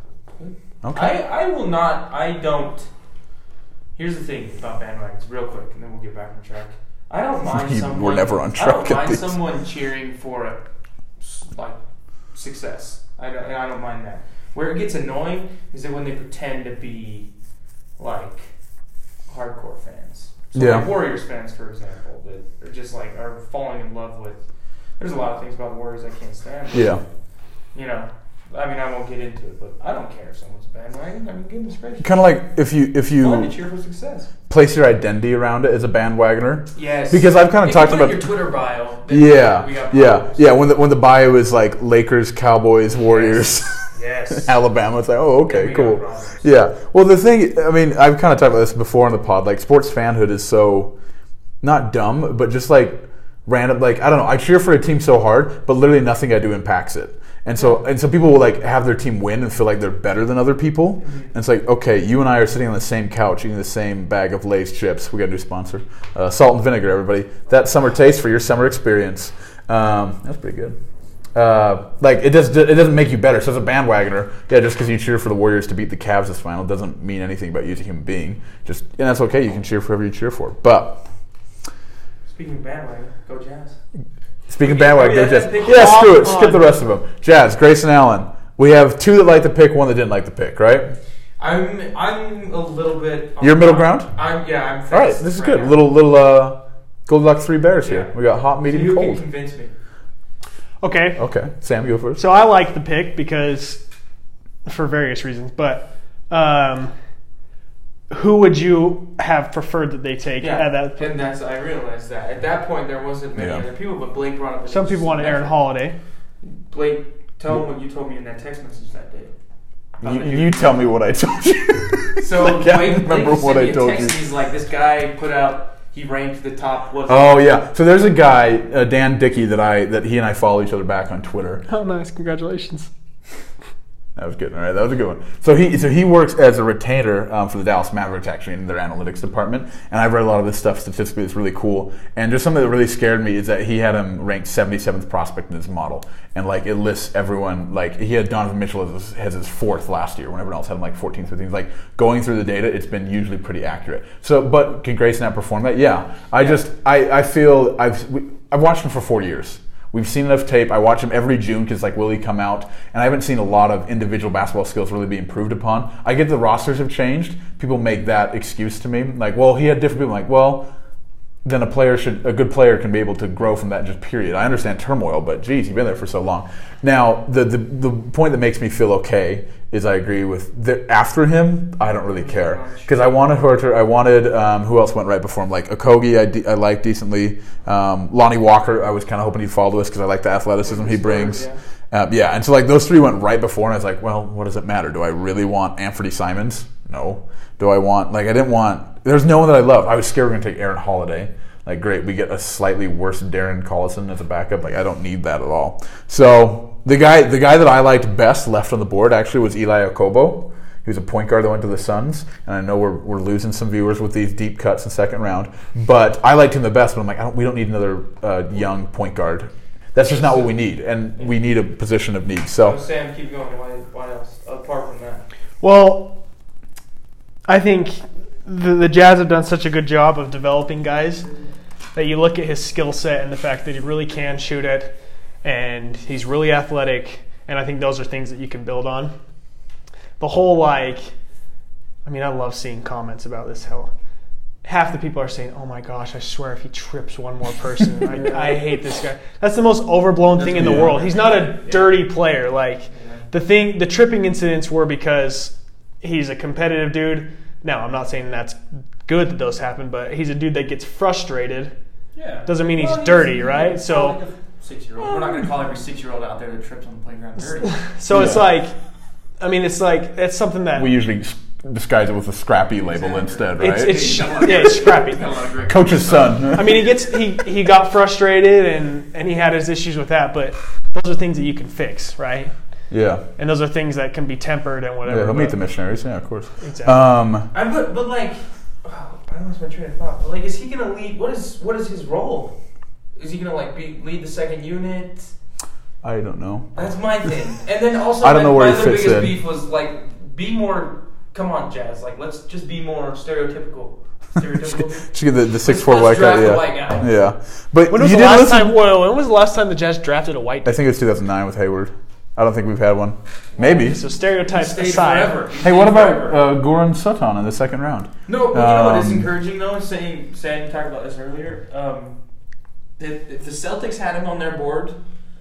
[SPEAKER 2] Okay.
[SPEAKER 1] I, I will not. I don't. Here's the thing about bandwagons, real quick, and then we'll get back on track. I don't mind
[SPEAKER 2] You-
[SPEAKER 1] someone.
[SPEAKER 2] we're never on
[SPEAKER 1] I
[SPEAKER 2] track
[SPEAKER 1] don't
[SPEAKER 2] at
[SPEAKER 1] mind
[SPEAKER 2] these.
[SPEAKER 1] someone cheering for a, like success. I don't. I don't mind that. Where it gets annoying is that when they pretend to be like hardcore fans. So
[SPEAKER 2] Yeah.
[SPEAKER 1] like Warriors fans, for example, that are just like are falling in love with. There's a lot of things about the Warriors I can't stand. but,
[SPEAKER 2] Yeah.
[SPEAKER 1] You know, I mean, I won't get into it, but I don't care if someone's a bandwagon. I mean, goodness gracious.
[SPEAKER 2] Kind of like if you if
[SPEAKER 1] Fun to
[SPEAKER 2] you
[SPEAKER 1] cheer for success.
[SPEAKER 2] place your identity around it as a bandwagoner.
[SPEAKER 1] Yes.
[SPEAKER 2] Because I've kind of
[SPEAKER 1] If
[SPEAKER 2] talked
[SPEAKER 1] you put
[SPEAKER 2] about
[SPEAKER 1] it in your Twitter bio. Then
[SPEAKER 2] Yeah,
[SPEAKER 1] we got
[SPEAKER 2] yeah,
[SPEAKER 1] problems.
[SPEAKER 2] yeah. When the when the bio is like Lakers, Cowboys, Warriors,
[SPEAKER 1] Yes.
[SPEAKER 2] Alabama, it's like, oh,
[SPEAKER 1] Then
[SPEAKER 2] okay,
[SPEAKER 1] we
[SPEAKER 2] cool.
[SPEAKER 1] got problems.
[SPEAKER 2] Yeah. Well, the thing, I mean, I've kind of talked about this before on the pod. Like, sports fanhood is so not dumb, but just like random. Like, I don't know. I cheer for a team so hard, but literally nothing I do impacts it. And so, and so people will like have their team win and feel like they're better than other people. And it's like, okay, you and I are sitting on the same couch eating the same bag of Lay's chips. We got a new sponsor, uh, salt and vinegar. Everybody, that summer taste for your summer experience. Um, that's pretty good. Uh, like it does, it doesn't make you better. So as a bandwagoner, yeah, just because you cheer for the Warriors to beat the Cavs this final doesn't mean anything about you as a human being. Just and that's okay. You can cheer for whoever you cheer for. But
[SPEAKER 1] Speaking of bandwagon, go Jazz.
[SPEAKER 2] speaking of
[SPEAKER 1] Okay,
[SPEAKER 2] bandwagon,
[SPEAKER 1] oh,
[SPEAKER 2] go
[SPEAKER 1] yeah,
[SPEAKER 2] Jazz.
[SPEAKER 1] pick
[SPEAKER 2] Yeah,
[SPEAKER 3] one.
[SPEAKER 2] screw it.
[SPEAKER 3] Come
[SPEAKER 2] Skip
[SPEAKER 3] on.
[SPEAKER 2] the rest of them. Jazz, Grayson Allen. We have two that like the pick, one that didn't like the pick, right?
[SPEAKER 1] I'm I'm a little bit.
[SPEAKER 2] You're middle ground?
[SPEAKER 1] I'm yeah. I'm.
[SPEAKER 2] All right,
[SPEAKER 1] fixed
[SPEAKER 2] this is
[SPEAKER 1] right
[SPEAKER 2] good.
[SPEAKER 1] now.
[SPEAKER 2] Little little uh, Goldilocks three bears here.
[SPEAKER 1] Yeah.
[SPEAKER 2] We got hot,
[SPEAKER 1] So
[SPEAKER 2] medium,
[SPEAKER 1] you can
[SPEAKER 2] cold.
[SPEAKER 1] convince me.
[SPEAKER 3] Okay.
[SPEAKER 2] Okay, Sam, go first.
[SPEAKER 3] So I like the pick because, for various reasons, but um, who would you have preferred that they take
[SPEAKER 1] Yeah,
[SPEAKER 3] at that?
[SPEAKER 1] and that's I realized that at that point there wasn't many
[SPEAKER 2] Yeah.
[SPEAKER 1] other people, but Blake brought up. an
[SPEAKER 3] Some people wanted Aaron
[SPEAKER 1] interesting
[SPEAKER 3] Holiday.
[SPEAKER 1] message. Blake, tell him what you told me in that text message that day. About
[SPEAKER 2] You,
[SPEAKER 1] the dude.
[SPEAKER 2] you tell me what I told you.
[SPEAKER 1] So
[SPEAKER 2] I can't
[SPEAKER 1] Blake,
[SPEAKER 2] remember
[SPEAKER 1] Blake
[SPEAKER 2] what
[SPEAKER 1] sent
[SPEAKER 2] I
[SPEAKER 1] me a
[SPEAKER 2] told
[SPEAKER 1] text,
[SPEAKER 2] you.
[SPEAKER 1] He's like, this guy put out. He ranked the top. What?
[SPEAKER 2] Oh yeah. So there's a guy, uh, Dan Dickey, that I that he and I follow each other back on Twitter.
[SPEAKER 3] Oh, nice! Congratulations.
[SPEAKER 2] That was good. All right, that was a good one. So he so he works as a retainer um, for the Dallas Mavericks, actually, in their analytics department. And I've read a lot of this stuff statistically. It's really cool. And just something that really scared me is that he had him ranked seventy-seventh prospect in his model, and like it lists everyone. Like he had Donovan Mitchell as his, as his fourth last year, when everyone else had him like fourteenth, fifteenth. Like going through the data, it's been usually pretty accurate. So, but can Grayson outperform that? Yeah. I just I I feel I've we, I've watched him for four years. We've seen enough tape. I watch him every June because, like, will he come out? And I haven't seen a lot of individual basketball skills really be improved upon. I get the rosters have changed. People make that excuse to me. Like, well, he had different people. I'm like, well, then a player should, a good player can be able to grow from that just period. I understand turmoil, but geez, you've been there for so long. Now, the the, the point that makes me feel okay is I agree with, the, after him, I don't really care. Because I wanted Huerter, I wanted, um, who else went right before him? Like Okogie, I, de- I like decently. Um, Lonnie Walker, I was kind of hoping he'd follow us because I like the athleticism he brings.
[SPEAKER 1] Yeah.
[SPEAKER 2] Uh, yeah, and so like those three went right before, and I was like, well, what does it matter? Do I really want Anthony Simons? No. Do I want, like, I didn't want, there's no one that I love. I was scared we were going to take Aaron Holiday. Like, great, we get a slightly worse Darren Collison as a backup. Like, I don't need that at all. So the guy, the guy that I liked best left on the board actually was Eli Okobo. He was a point guard that went to the Suns, and I know we're we're losing some viewers with these deep cuts in second round. But I liked him the best. But I'm like, I don't, we don't need another uh, young point guard. That's just not what we need, and we need a position of need.
[SPEAKER 1] So
[SPEAKER 2] So
[SPEAKER 1] Sam, keep going. Why, why else apart from that?
[SPEAKER 3] Well, I think the, the Jazz have done such a good job of developing guys that you look at his skill set and the fact that he really can shoot it, and he's really athletic, and I think those are things that you can build on. The whole, like, I mean, I love seeing comments about this. How half the people are saying, "Oh my gosh, I swear if he trips one more person, I, I hate this guy." That's the most overblown thing in the
[SPEAKER 2] yeah.
[SPEAKER 3] world. He's not a dirty player. Like the thing, the tripping incidents were because he's a competitive dude. Now, I'm not saying that's good that those happen, but he's a dude that gets frustrated.
[SPEAKER 1] Yeah.
[SPEAKER 3] Doesn't mean he's
[SPEAKER 1] Well,
[SPEAKER 3] dirty, right?
[SPEAKER 1] he's
[SPEAKER 3] So-
[SPEAKER 1] like a six-year-old. We're not going to call every six-year-old out there that trips on the playground dirty.
[SPEAKER 3] So it's
[SPEAKER 2] Yeah.
[SPEAKER 3] like, I mean, it's like it's something that
[SPEAKER 2] We usually s- disguise it with a scrappy label
[SPEAKER 1] Exactly.
[SPEAKER 2] instead, right?
[SPEAKER 3] it's it's
[SPEAKER 1] Got a lot of
[SPEAKER 3] yeah, it's
[SPEAKER 1] grit.
[SPEAKER 3] scrappy.
[SPEAKER 1] Got a lot of grit.
[SPEAKER 2] Coach's son.
[SPEAKER 3] I mean, he gets he he got frustrated and and he had his issues with that, but those are things that you can fix, right?
[SPEAKER 2] yeah.
[SPEAKER 3] And those are things that can be tempered and whatever.
[SPEAKER 2] Yeah, he'll meet
[SPEAKER 3] but-
[SPEAKER 2] the missionaries. Yeah, of course.
[SPEAKER 3] Exactly.
[SPEAKER 2] Um,
[SPEAKER 1] I, but, but like, oh, I lost my train of thought. But like, is he gonna lead? What is what is his role? Is he gonna like be lead the second unit?
[SPEAKER 2] I don't know.
[SPEAKER 1] That's my thing. And then also,
[SPEAKER 2] I don't
[SPEAKER 1] my,
[SPEAKER 2] know where
[SPEAKER 1] my
[SPEAKER 2] he
[SPEAKER 1] other
[SPEAKER 2] fits
[SPEAKER 1] biggest
[SPEAKER 2] in.
[SPEAKER 1] beef was like, be more. Come on, Jazz. Like, let's just be more stereotypical. Stereotypical.
[SPEAKER 2] Should get the, the six four
[SPEAKER 1] Let's
[SPEAKER 2] white guy.
[SPEAKER 1] draft the
[SPEAKER 2] Yeah.
[SPEAKER 1] white guy.
[SPEAKER 2] Yeah. But
[SPEAKER 3] When was
[SPEAKER 2] you
[SPEAKER 3] the
[SPEAKER 2] did
[SPEAKER 3] last
[SPEAKER 2] listen.
[SPEAKER 3] time? Well, when was the last time the Jazz drafted a white?
[SPEAKER 2] I think it was two thousand nine with Hayward. I don't think we've had one. Maybe.
[SPEAKER 3] So stereotypes
[SPEAKER 1] Stayed
[SPEAKER 3] aside,
[SPEAKER 1] forever.
[SPEAKER 2] Hey, what about
[SPEAKER 1] Forever.
[SPEAKER 2] uh, Goran Sutton in the second round?
[SPEAKER 1] No, but you know what is
[SPEAKER 2] Um,
[SPEAKER 1] encouraging though? Saying, saying, you talked about this earlier. Um, if, if the Celtics had him on their board,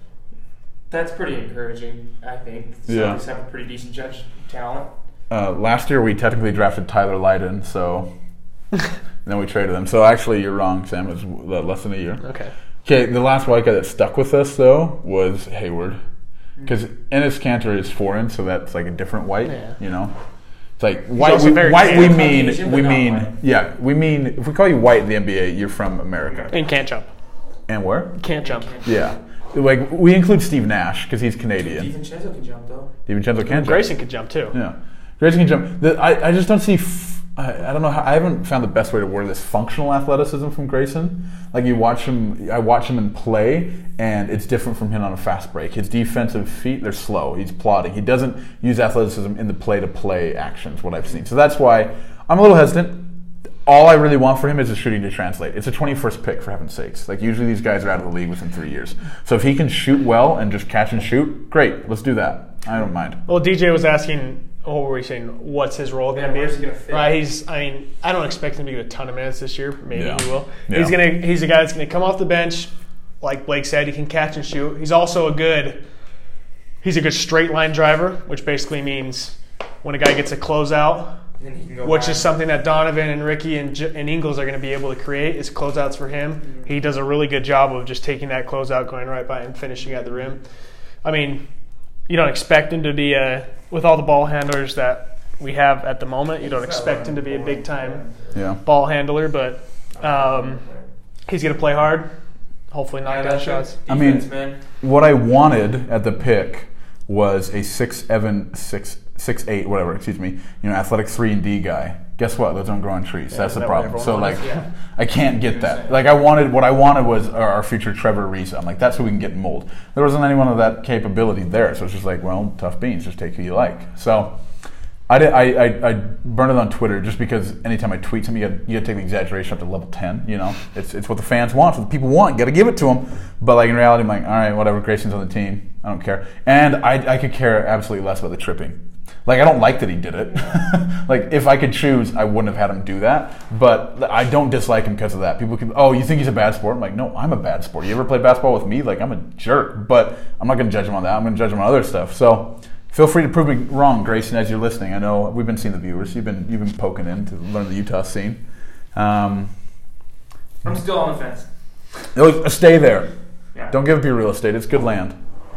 [SPEAKER 1] that's pretty encouraging. I think the
[SPEAKER 2] Yeah.
[SPEAKER 1] Celtics have a pretty decent judge talent.
[SPEAKER 2] Uh, last year we technically drafted Tyler Lydon, so and then we traded him. So actually, you're wrong, Sam. It was uh, less than a year.
[SPEAKER 3] okay.
[SPEAKER 2] Okay, the last white guy that stuck with us though was Hayward, because Enes Kanter is foreign, so that's like a different white.
[SPEAKER 3] Yeah.
[SPEAKER 2] You know, it's like white.
[SPEAKER 3] also
[SPEAKER 2] We,
[SPEAKER 3] very
[SPEAKER 2] white. We
[SPEAKER 3] tan.
[SPEAKER 2] mean.
[SPEAKER 1] Caucasian,
[SPEAKER 2] We
[SPEAKER 1] but not
[SPEAKER 2] mean.
[SPEAKER 1] white.
[SPEAKER 2] Yeah, we mean. If we call you white in the N B A, you're from America.
[SPEAKER 3] And can't jump.
[SPEAKER 2] And where?
[SPEAKER 3] Can't jump.
[SPEAKER 2] Yeah, like we include Steve Nash because he's Canadian.
[SPEAKER 1] DiVincenzo can jump though.
[SPEAKER 2] DiVincenzo can jump.
[SPEAKER 3] Grayson could jump too.
[SPEAKER 2] Yeah, Grayson can jump. The, I, I just don't see. F- I, I don't know how. I haven't found the best way to word this. Functional athleticism from Grayson. Like you watch him. I watch him in play, and it's different from him on a fast break. His defensive feet, they're slow. He's plodding. He doesn't use athleticism in the play-to-play actions. What I've seen. So that's why I'm a little hesitant. All I really want for him is a shooting to translate. It's a twenty-first pick, for heaven's sakes. Like usually these guys are out of the league within three years. So if he can shoot well and just catch and shoot, great. Let's do that. I don't mind.
[SPEAKER 3] Well, D J was asking, what were we saying? What's his role going
[SPEAKER 1] Yeah,
[SPEAKER 3] to be?
[SPEAKER 1] where's he gonna fit?
[SPEAKER 3] Right, he's. I mean, I don't expect him to get a ton of minutes this year. Maybe
[SPEAKER 2] Yeah.
[SPEAKER 3] he will.
[SPEAKER 2] Yeah.
[SPEAKER 3] He's gonna. He's a guy that's going to come off the bench, like Blake said. He can catch and shoot. He's also a good. He's a good straight line driver, which basically means when a guy gets a closeout,
[SPEAKER 1] And he can go
[SPEAKER 3] which
[SPEAKER 1] by.
[SPEAKER 3] is something that Donovan and Ricky and, J- and Ingles are going to be able to create, is closeouts for him.
[SPEAKER 1] Mm-hmm.
[SPEAKER 3] He does a really good job of just taking that closeout, going right by, and finishing at the rim. I mean, you don't expect him to be a, with all the ball handlers that we have at the moment, you don't expect him to be a big time
[SPEAKER 2] Yeah.
[SPEAKER 3] ball handler, but um, he's going to play hard, hopefully knock down shots.
[SPEAKER 2] I mean-
[SPEAKER 1] Defense, man.
[SPEAKER 2] What I wanted at the pick was a six seven, six six eight, whatever. Excuse me. You know, athletic three and D guy. Guess what? Those don't grow on trees.
[SPEAKER 3] Yeah,
[SPEAKER 2] That's the
[SPEAKER 3] isn't that what
[SPEAKER 2] problem.
[SPEAKER 3] everyone
[SPEAKER 2] So like,
[SPEAKER 3] wants?
[SPEAKER 1] Yeah.
[SPEAKER 2] I can't get that.
[SPEAKER 1] Insane.
[SPEAKER 2] Like I wanted, what I wanted was our, our future Trevor Ariza. I'm like, that's who we can get in mold. There wasn't anyone of that capability there. So it's just like, well, tough beans. Just take who you like. So I did. I I, I burned it on Twitter just because anytime I tweet something, you got you got to take the exaggeration up to level ten. You know, it's it's what the fans want, it's what the people want. You got to give it to them. But like in reality, I'm like, all right, whatever. Grayson's on the team. I don't care. And I I could care absolutely less about the tripping. Like I don't like that he did it. Like if I could choose, I wouldn't have had him do that. But I don't dislike him because of that. People can, oh, you think he's a bad sport? I'm like, no, I'm a bad sport. You ever play basketball with me? Like I'm a jerk. But I'm not going to judge him on that. I'm going to judge him on other stuff. So. Feel free to prove me wrong, Grayson, as you're listening. I know we've been seeing the viewers. You've been you've been poking in to learn the Utah scene. Um,
[SPEAKER 1] I'm still on the fence.
[SPEAKER 2] oh, stay there.
[SPEAKER 1] Yeah.
[SPEAKER 2] Don't give up your real estate. It's good land.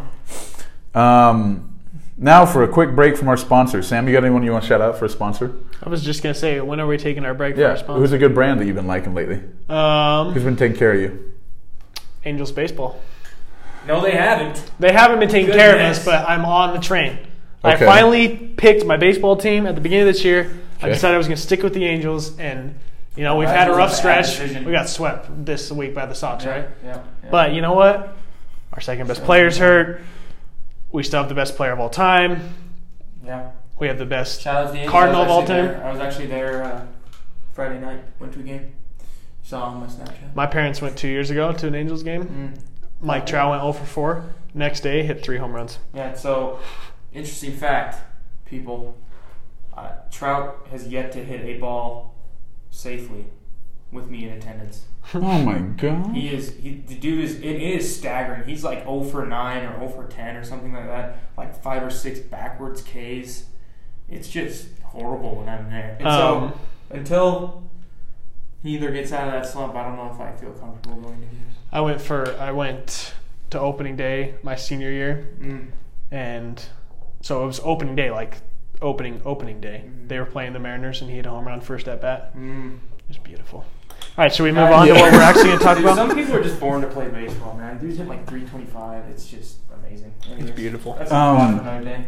[SPEAKER 2] Um, now for a quick break from our sponsor. Sam, you got anyone you want to shout out for a sponsor?
[SPEAKER 3] I was just going to say, when are we taking our break for
[SPEAKER 2] Yeah.
[SPEAKER 3] our
[SPEAKER 2] Who's
[SPEAKER 3] sponsor?
[SPEAKER 2] a good brand that you've been liking lately?
[SPEAKER 3] Um,
[SPEAKER 2] Who's been taking care of you?
[SPEAKER 3] Angels Baseball.
[SPEAKER 1] No, they haven't.
[SPEAKER 3] They haven't been taking care of
[SPEAKER 1] Goodness.
[SPEAKER 3] us, but I'm on the train. I
[SPEAKER 2] Okay.
[SPEAKER 3] finally picked my baseball team at the beginning of this year. I
[SPEAKER 2] Okay.
[SPEAKER 3] decided I was going to stick with the Angels, and you know we've
[SPEAKER 1] Well,
[SPEAKER 3] had a
[SPEAKER 1] that
[SPEAKER 3] rough
[SPEAKER 1] was a bad
[SPEAKER 3] stretch.
[SPEAKER 1] decision.
[SPEAKER 3] We got swept this week by the Sox,
[SPEAKER 1] Yeah,
[SPEAKER 3] right?
[SPEAKER 1] Yeah. yeah.
[SPEAKER 3] But you know what? Our second best player's hurt. We still have the best player of all time.
[SPEAKER 1] yeah.
[SPEAKER 3] We have the best
[SPEAKER 1] Shout out to the Angels.
[SPEAKER 3] Cardinal
[SPEAKER 1] I
[SPEAKER 3] of
[SPEAKER 1] was
[SPEAKER 3] all
[SPEAKER 1] actually
[SPEAKER 3] time.
[SPEAKER 1] there- I was actually there uh, Friday night. Went to a game. Saw on my Snapchat.
[SPEAKER 3] My parents went two years ago to an Angels game.
[SPEAKER 1] Mm.
[SPEAKER 3] Mike Trout went oh for four. Next day, hit three home runs.
[SPEAKER 1] Yeah. So, interesting fact, people. Uh, Trout has yet to hit a ball safely with me in attendance.
[SPEAKER 2] Oh my god.
[SPEAKER 1] He is. He, the dude is. It is staggering. He's like oh for nine or oh for ten or something like that. Like five or six backwards Ks. It's just horrible when I'm there. And
[SPEAKER 3] Um,
[SPEAKER 1] so until he either gets out of that slump, I don't know if I feel comfortable going to games.
[SPEAKER 3] I went for I went to opening day my senior year,
[SPEAKER 1] Mm.
[SPEAKER 3] and so it was opening day, like opening opening day.
[SPEAKER 1] Mm.
[SPEAKER 3] They were playing the Mariners, and he hit a home run first at bat.
[SPEAKER 1] Mm.
[SPEAKER 3] It was beautiful. All right, should we move
[SPEAKER 1] Uh,
[SPEAKER 3] on
[SPEAKER 2] yeah.
[SPEAKER 3] to what we're actually going to talk
[SPEAKER 1] Dude,
[SPEAKER 3] about?
[SPEAKER 1] some people are just born to play baseball, man. Dudes hit like three twenty-five. It's just amazing.
[SPEAKER 3] It's beautiful.
[SPEAKER 1] That's
[SPEAKER 2] Um,
[SPEAKER 1] um, another day.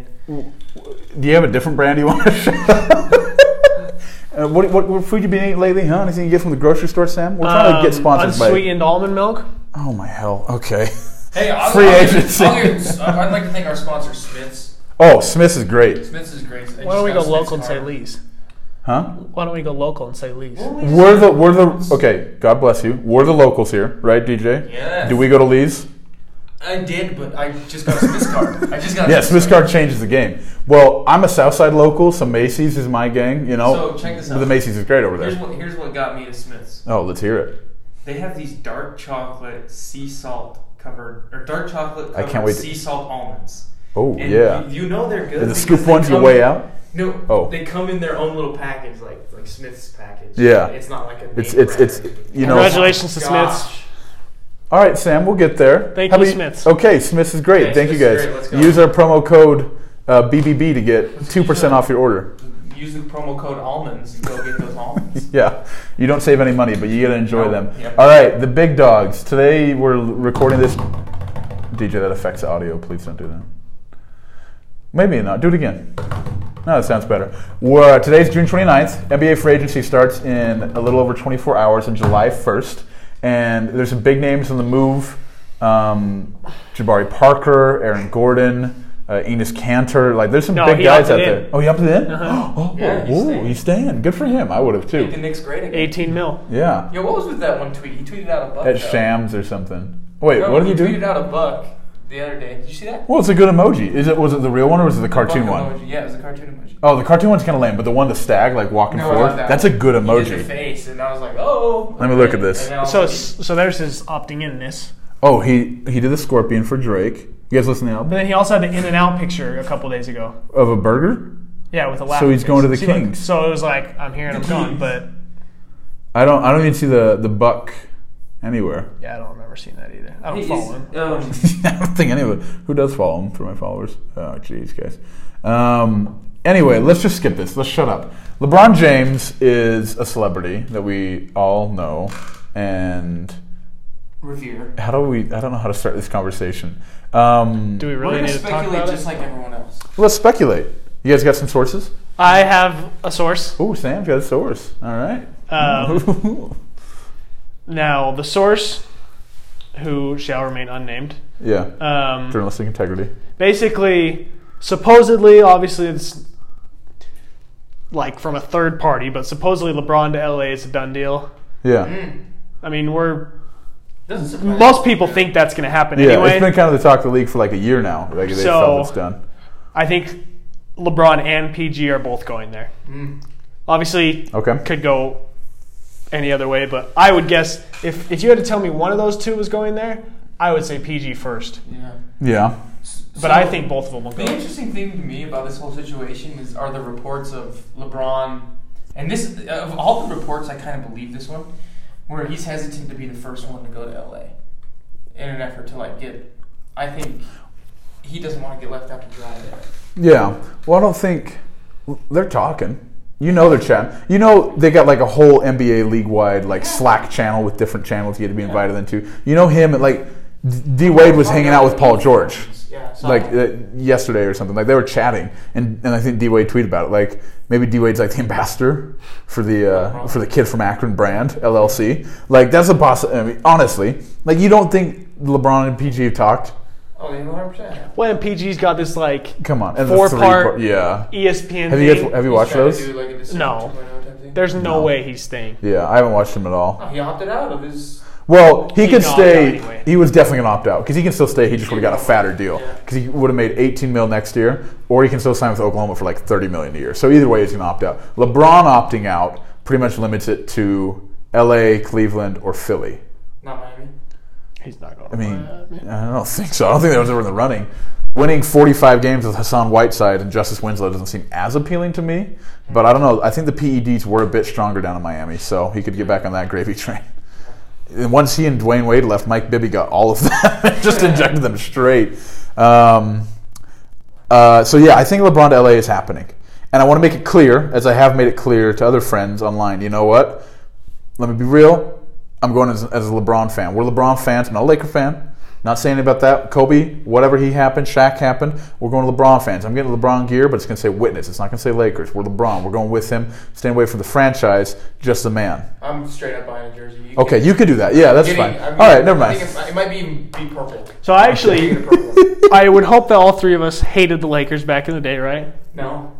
[SPEAKER 2] Do you have a different brand you want to show? Uh, what, what, what food you been eating lately, huh? Anything you get from the grocery store, Sam? We're trying to get
[SPEAKER 3] Um,
[SPEAKER 2] sponsored by...
[SPEAKER 3] unsweetened almond milk.
[SPEAKER 2] Oh, my hell. Okay.
[SPEAKER 1] Hey, I'll,
[SPEAKER 2] Free
[SPEAKER 1] I'll
[SPEAKER 2] agency.
[SPEAKER 1] Give, I'll give, I'd like to thank our sponsor, Smith's.
[SPEAKER 2] Oh, Smith's is great.
[SPEAKER 1] Smith's is great. I
[SPEAKER 3] Why don't we
[SPEAKER 1] just
[SPEAKER 3] go
[SPEAKER 1] got
[SPEAKER 3] local and
[SPEAKER 1] Smith's
[SPEAKER 3] say
[SPEAKER 1] card.
[SPEAKER 3] Lee's?
[SPEAKER 2] Huh?
[SPEAKER 3] Why don't we go local and say Lee's?
[SPEAKER 1] Well, we just-
[SPEAKER 2] We're the, we're the... Okay, God bless you. We're the locals here, right, D J?
[SPEAKER 1] Yes.
[SPEAKER 2] Do we go to Lee's?
[SPEAKER 1] I did, but I just got a Smith's card. I just got a
[SPEAKER 2] Yeah, Smith's card changes the game. Well, I'm a Southside local, so Macy's is my gang, you know.
[SPEAKER 1] So, check this
[SPEAKER 2] But
[SPEAKER 1] out.
[SPEAKER 2] the Macy's is great over
[SPEAKER 1] Here's
[SPEAKER 2] there.
[SPEAKER 1] what, here's what got me to Smith's.
[SPEAKER 2] Oh, let's hear it.
[SPEAKER 1] They have these dark chocolate sea salt covered, or dark chocolate
[SPEAKER 2] I
[SPEAKER 1] covered
[SPEAKER 2] can't wait to-
[SPEAKER 1] sea salt almonds.
[SPEAKER 2] Oh,
[SPEAKER 1] And
[SPEAKER 2] yeah.
[SPEAKER 1] You, you know they're good.
[SPEAKER 2] The
[SPEAKER 1] because
[SPEAKER 2] scoop
[SPEAKER 1] they
[SPEAKER 2] ones you
[SPEAKER 1] come-
[SPEAKER 2] weigh out?
[SPEAKER 1] No,
[SPEAKER 2] Oh.
[SPEAKER 1] they come in their own little package, like like Smith's package.
[SPEAKER 2] Yeah.
[SPEAKER 1] It's not like a
[SPEAKER 2] It's-
[SPEAKER 1] name
[SPEAKER 2] it's- it's-
[SPEAKER 1] brand.
[SPEAKER 2] you know-
[SPEAKER 3] Congratulations to
[SPEAKER 1] Gosh.
[SPEAKER 3] Smith's.
[SPEAKER 2] All right, Sam, we'll get there.
[SPEAKER 3] Thank
[SPEAKER 2] How
[SPEAKER 3] you,
[SPEAKER 2] about
[SPEAKER 3] Smiths.
[SPEAKER 2] Okay, Smiths is great.
[SPEAKER 1] Okay,
[SPEAKER 2] Thank you,
[SPEAKER 1] Smiths is
[SPEAKER 2] guys.
[SPEAKER 1] great. Let's go.
[SPEAKER 2] Use our promo code uh, B B B to get two percent off your order.
[SPEAKER 1] Use the promo code almonds and go get those almonds.
[SPEAKER 2] Yeah, you don't save any money, but you get to enjoy
[SPEAKER 1] No,
[SPEAKER 2] them.
[SPEAKER 1] yep.
[SPEAKER 2] All right, the big dogs. Today we're l- recording this. D J, that affects the audio. Please don't do that. Maybe not. Do it again. No, that sounds better. We're, today's June twenty-ninth. N B A free agency starts in a little over twenty-four hours on July first. And there's some big names on the move. Um, Jabari Parker, Aaron Gordon, uh, Enos Kanter. Like, there's some
[SPEAKER 3] No,
[SPEAKER 2] big
[SPEAKER 3] he
[SPEAKER 2] guys out
[SPEAKER 3] opted in.
[SPEAKER 2] there. Oh, he opted in?
[SPEAKER 3] Uh-huh.
[SPEAKER 2] Oh,
[SPEAKER 1] Yeah, he's
[SPEAKER 2] ooh,
[SPEAKER 1] staying.
[SPEAKER 2] he's staying. Good for him. I would have
[SPEAKER 1] Make the
[SPEAKER 2] too.
[SPEAKER 1] Knicks great again.
[SPEAKER 3] eighteen mil.
[SPEAKER 2] Yeah.
[SPEAKER 1] Yo, what was with that one tweet? He tweeted out a buck.
[SPEAKER 2] At
[SPEAKER 1] though.
[SPEAKER 2] Shams or something. Wait,
[SPEAKER 1] No,
[SPEAKER 2] what did he do?
[SPEAKER 1] tweeted out a buck the other day. Did you see that?
[SPEAKER 2] Well, it's a good emoji. Is it? Was it the real one or was it the cartoon
[SPEAKER 1] Buck
[SPEAKER 2] one?
[SPEAKER 1] emoji. Yeah, it was a cartoon emoji.
[SPEAKER 2] Oh, the cartoon one's kind of lame, but the one the stag like walking
[SPEAKER 1] No, I
[SPEAKER 2] forward.
[SPEAKER 1] like that
[SPEAKER 2] That's
[SPEAKER 1] one.
[SPEAKER 2] a good
[SPEAKER 1] He did the
[SPEAKER 2] emoji.
[SPEAKER 1] face, and I was like, oh.
[SPEAKER 2] Let me look at this.
[SPEAKER 1] And then I was
[SPEAKER 3] So
[SPEAKER 1] like,
[SPEAKER 3] it's- so there's his opting in this.
[SPEAKER 2] Oh, he he did the scorpion for Drake. You guys listen to the
[SPEAKER 3] But
[SPEAKER 2] album
[SPEAKER 3] then he also had the In and Out picture a couple days ago.
[SPEAKER 2] of a burger?
[SPEAKER 3] Yeah, with a laugh.
[SPEAKER 2] So he's going to the
[SPEAKER 3] See, look,
[SPEAKER 2] Kings.
[SPEAKER 3] so it was like I'm here and I'm gone, but
[SPEAKER 2] I don't I don't even see the the buck anywhere.
[SPEAKER 3] yeah, I don't remember seeing that either. I don't
[SPEAKER 1] Hey,
[SPEAKER 3] follow
[SPEAKER 1] is-
[SPEAKER 3] him.
[SPEAKER 1] um,
[SPEAKER 2] I don't think any of it. Who does follow him for my followers? Oh, jeez, guys. Um, anyway, let's just skip this. Let's shut up. LeBron James is a celebrity that we all know, and
[SPEAKER 1] Revere.
[SPEAKER 2] how do we? I don't know how to start this conversation. Um,
[SPEAKER 3] Do we
[SPEAKER 1] We're
[SPEAKER 3] really
[SPEAKER 1] gonna
[SPEAKER 3] need to talk
[SPEAKER 1] speculate
[SPEAKER 3] about
[SPEAKER 1] just
[SPEAKER 3] it?
[SPEAKER 1] like everyone else.
[SPEAKER 2] let's speculate. You guys got some sources?
[SPEAKER 3] I have a source.
[SPEAKER 2] Oh, Sam's got a source. All right.
[SPEAKER 3] Um, now the source, who shall remain unnamed,
[SPEAKER 2] yeah.
[SPEAKER 3] um,
[SPEAKER 2] Journalistic integrity.
[SPEAKER 3] basically, supposedly, obviously it's like from a third party, but supposedly LeBron to L A is a done deal.
[SPEAKER 2] Yeah.
[SPEAKER 1] Mm.
[SPEAKER 3] I mean, we're
[SPEAKER 1] Doesn't surprise
[SPEAKER 3] most
[SPEAKER 1] me.
[SPEAKER 3] people think that's going to happen
[SPEAKER 2] Yeah.
[SPEAKER 3] anyway.
[SPEAKER 2] It's been kind of the talk of the league for like a year now. Like they
[SPEAKER 3] So-
[SPEAKER 2] felt it's done.
[SPEAKER 3] I think LeBron and P G are both going there.
[SPEAKER 1] Mm.
[SPEAKER 3] Obviously,
[SPEAKER 2] Okay.
[SPEAKER 3] could go any other way, but I would guess if if you had to tell me one of those two was going there, I would say P G first.
[SPEAKER 1] Yeah.
[SPEAKER 2] Yeah.
[SPEAKER 3] But I think both of them will
[SPEAKER 1] The
[SPEAKER 3] go.
[SPEAKER 1] interesting thing to me about this whole situation is are the reports of LeBron, and this of all the reports, I kind of believe this one, where he's hesitant to be the first one to go to L A in an effort to like get. I think he doesn't want to get left out to dry there.
[SPEAKER 2] Yeah. Well, I don't think they're talking. You know they're chatting. You know they got like a whole N B A league wide like Slack channel with different channels you get to be invited into. You know him like D Wade was hanging out with Paul George
[SPEAKER 1] Yeah, I saw
[SPEAKER 2] like
[SPEAKER 1] that.
[SPEAKER 2] uh, yesterday or something. Like they were chatting, and, and I think D Wade tweeted about it. Like maybe D Wade's like the ambassador for the uh, for the kid from Akron brand L L C. Like that's a boss. I mean, honestly, like you don't think LeBron and P G have talked?
[SPEAKER 1] Oh, yeah, one hundred percent.
[SPEAKER 3] When P G's got this like
[SPEAKER 2] Come on, and the
[SPEAKER 3] Four
[SPEAKER 2] three
[SPEAKER 3] part-
[SPEAKER 2] part- yeah.
[SPEAKER 3] E S P N
[SPEAKER 2] Have you
[SPEAKER 3] thing,
[SPEAKER 2] guys have you watched those?
[SPEAKER 1] Do like a Decision
[SPEAKER 3] No.
[SPEAKER 1] two point oh type thing.
[SPEAKER 3] there's no,
[SPEAKER 2] No.
[SPEAKER 3] way he's staying.
[SPEAKER 2] Yeah, I haven't watched him at all.
[SPEAKER 1] Oh, he opted out of his.
[SPEAKER 2] Well, he
[SPEAKER 3] He
[SPEAKER 2] could
[SPEAKER 3] can opt
[SPEAKER 2] stay.
[SPEAKER 3] out anyway.
[SPEAKER 2] He was definitely gonna opt out because he can still stay. He just would have got a fatter deal
[SPEAKER 1] Yeah.
[SPEAKER 2] because he would have made eighteen mil next year, or he can still sign with Oklahoma for like thirty million a year. So either way, he's gonna opt out. LeBron opting out pretty much limits it to L A, Cleveland, or Philly.
[SPEAKER 1] Not Miami.
[SPEAKER 3] He's not going.
[SPEAKER 2] I mean, I don't think so. I don't think that was ever in the running. Winning forty-five games with Hassan Whiteside and Justice Winslow doesn't seem as appealing to me. But I don't know. I think the P E Ds were a bit stronger down in Miami, so he could get back on that gravy train. and once he and Dwayne Wade left, Mike Bibby got all of them and just injected them straight. Um, uh, so yeah, I think LeBron to L A is happening. And I want to make it clear, as I have made it clear to other friends online, you know what? Let me be real. I'm going as, as a LeBron fan. We're LeBron fans. I'm not a Laker fan. Not saying about that. Kobe, whatever he happened, Shaq happened. We're going to LeBron fans. I'm getting LeBron gear, but it's going to say witness. It's not going to say Lakers. We're LeBron. We're going with him. Staying away from the franchise. Just the man.
[SPEAKER 1] I'm straight up buying a jersey. You
[SPEAKER 2] okay,
[SPEAKER 1] can,
[SPEAKER 2] you could do that. Yeah, that's
[SPEAKER 1] getting,
[SPEAKER 2] fine.
[SPEAKER 1] I mean,
[SPEAKER 2] all right, never mind.
[SPEAKER 1] I think it, it might be be purple.
[SPEAKER 3] So I actually, I would hope that all three of us hated the Lakers back in the day, right?
[SPEAKER 1] No.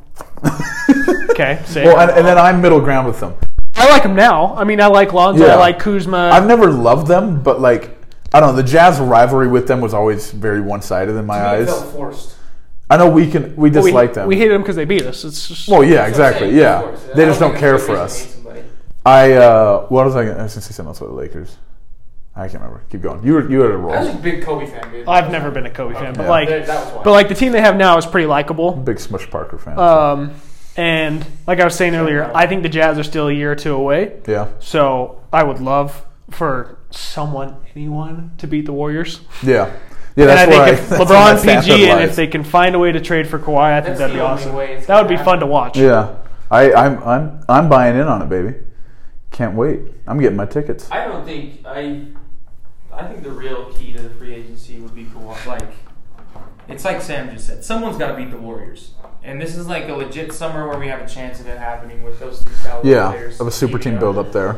[SPEAKER 3] Okay, same.
[SPEAKER 2] Well, and, and then I'm middle ground with them.
[SPEAKER 3] I like them now. I mean, I like Lonzo.
[SPEAKER 2] Yeah.
[SPEAKER 3] I like Kuzma.
[SPEAKER 2] I've never loved them, but like, I don't know. The Jazz rivalry with them was always very one-sided in my
[SPEAKER 1] To me, it
[SPEAKER 2] eyes.
[SPEAKER 1] felt forced.
[SPEAKER 2] I know we can we
[SPEAKER 3] Well, we,
[SPEAKER 2] dislike them.
[SPEAKER 3] We hated them because they beat us. It's just,
[SPEAKER 2] well, yeah,
[SPEAKER 1] That's what I'm
[SPEAKER 2] exactly.
[SPEAKER 1] saying,
[SPEAKER 2] Yeah,
[SPEAKER 1] of course.
[SPEAKER 2] they
[SPEAKER 1] I
[SPEAKER 2] just don't
[SPEAKER 1] think
[SPEAKER 2] care
[SPEAKER 1] there's
[SPEAKER 2] for
[SPEAKER 1] no reason
[SPEAKER 2] us.
[SPEAKER 1] to hate somebody.
[SPEAKER 2] I uh, what was I? Gonna, I was gonna say something else about the Lakers. I can't remember. Keep going. You were you had a
[SPEAKER 1] I was
[SPEAKER 2] roll.
[SPEAKER 1] a big Kobe fan, dude.
[SPEAKER 3] I've never been a Kobe fan, but
[SPEAKER 2] Yeah.
[SPEAKER 3] like,
[SPEAKER 1] That- that was why.
[SPEAKER 3] but like the team they have now is pretty likable.
[SPEAKER 2] Big Smush Parker fan.
[SPEAKER 3] Um, and like I was saying earlier, I think the Jazz are still a year or two away.
[SPEAKER 2] yeah,
[SPEAKER 3] So I would love for someone, anyone, to beat the Warriors.
[SPEAKER 2] yeah, yeah.
[SPEAKER 3] And I
[SPEAKER 2] That's
[SPEAKER 3] think
[SPEAKER 2] why
[SPEAKER 3] if
[SPEAKER 2] that's why
[SPEAKER 3] LeBron,
[SPEAKER 2] my standard
[SPEAKER 3] P G, and
[SPEAKER 2] lies.
[SPEAKER 3] if they can find a way to trade for Kawhi, I think
[SPEAKER 1] That's
[SPEAKER 3] that'd be
[SPEAKER 1] the only
[SPEAKER 3] awesome.
[SPEAKER 1] way it's
[SPEAKER 3] That would
[SPEAKER 1] gonna
[SPEAKER 3] be fun to
[SPEAKER 1] happen.
[SPEAKER 3] watch.
[SPEAKER 2] yeah, I I'm I'm I'm buying in on it, baby. Can't wait. I'm getting my tickets.
[SPEAKER 1] I don't think I. I think the real key to the free agency would be Kawhi. Like, it's like Sam just said. Someone's got to beat the Warriors, and this is like a legit summer where we have a chance of it happening with those three talented
[SPEAKER 2] Yeah,
[SPEAKER 1] players.
[SPEAKER 2] of a super team
[SPEAKER 1] keeping
[SPEAKER 2] build
[SPEAKER 1] up.
[SPEAKER 2] up there.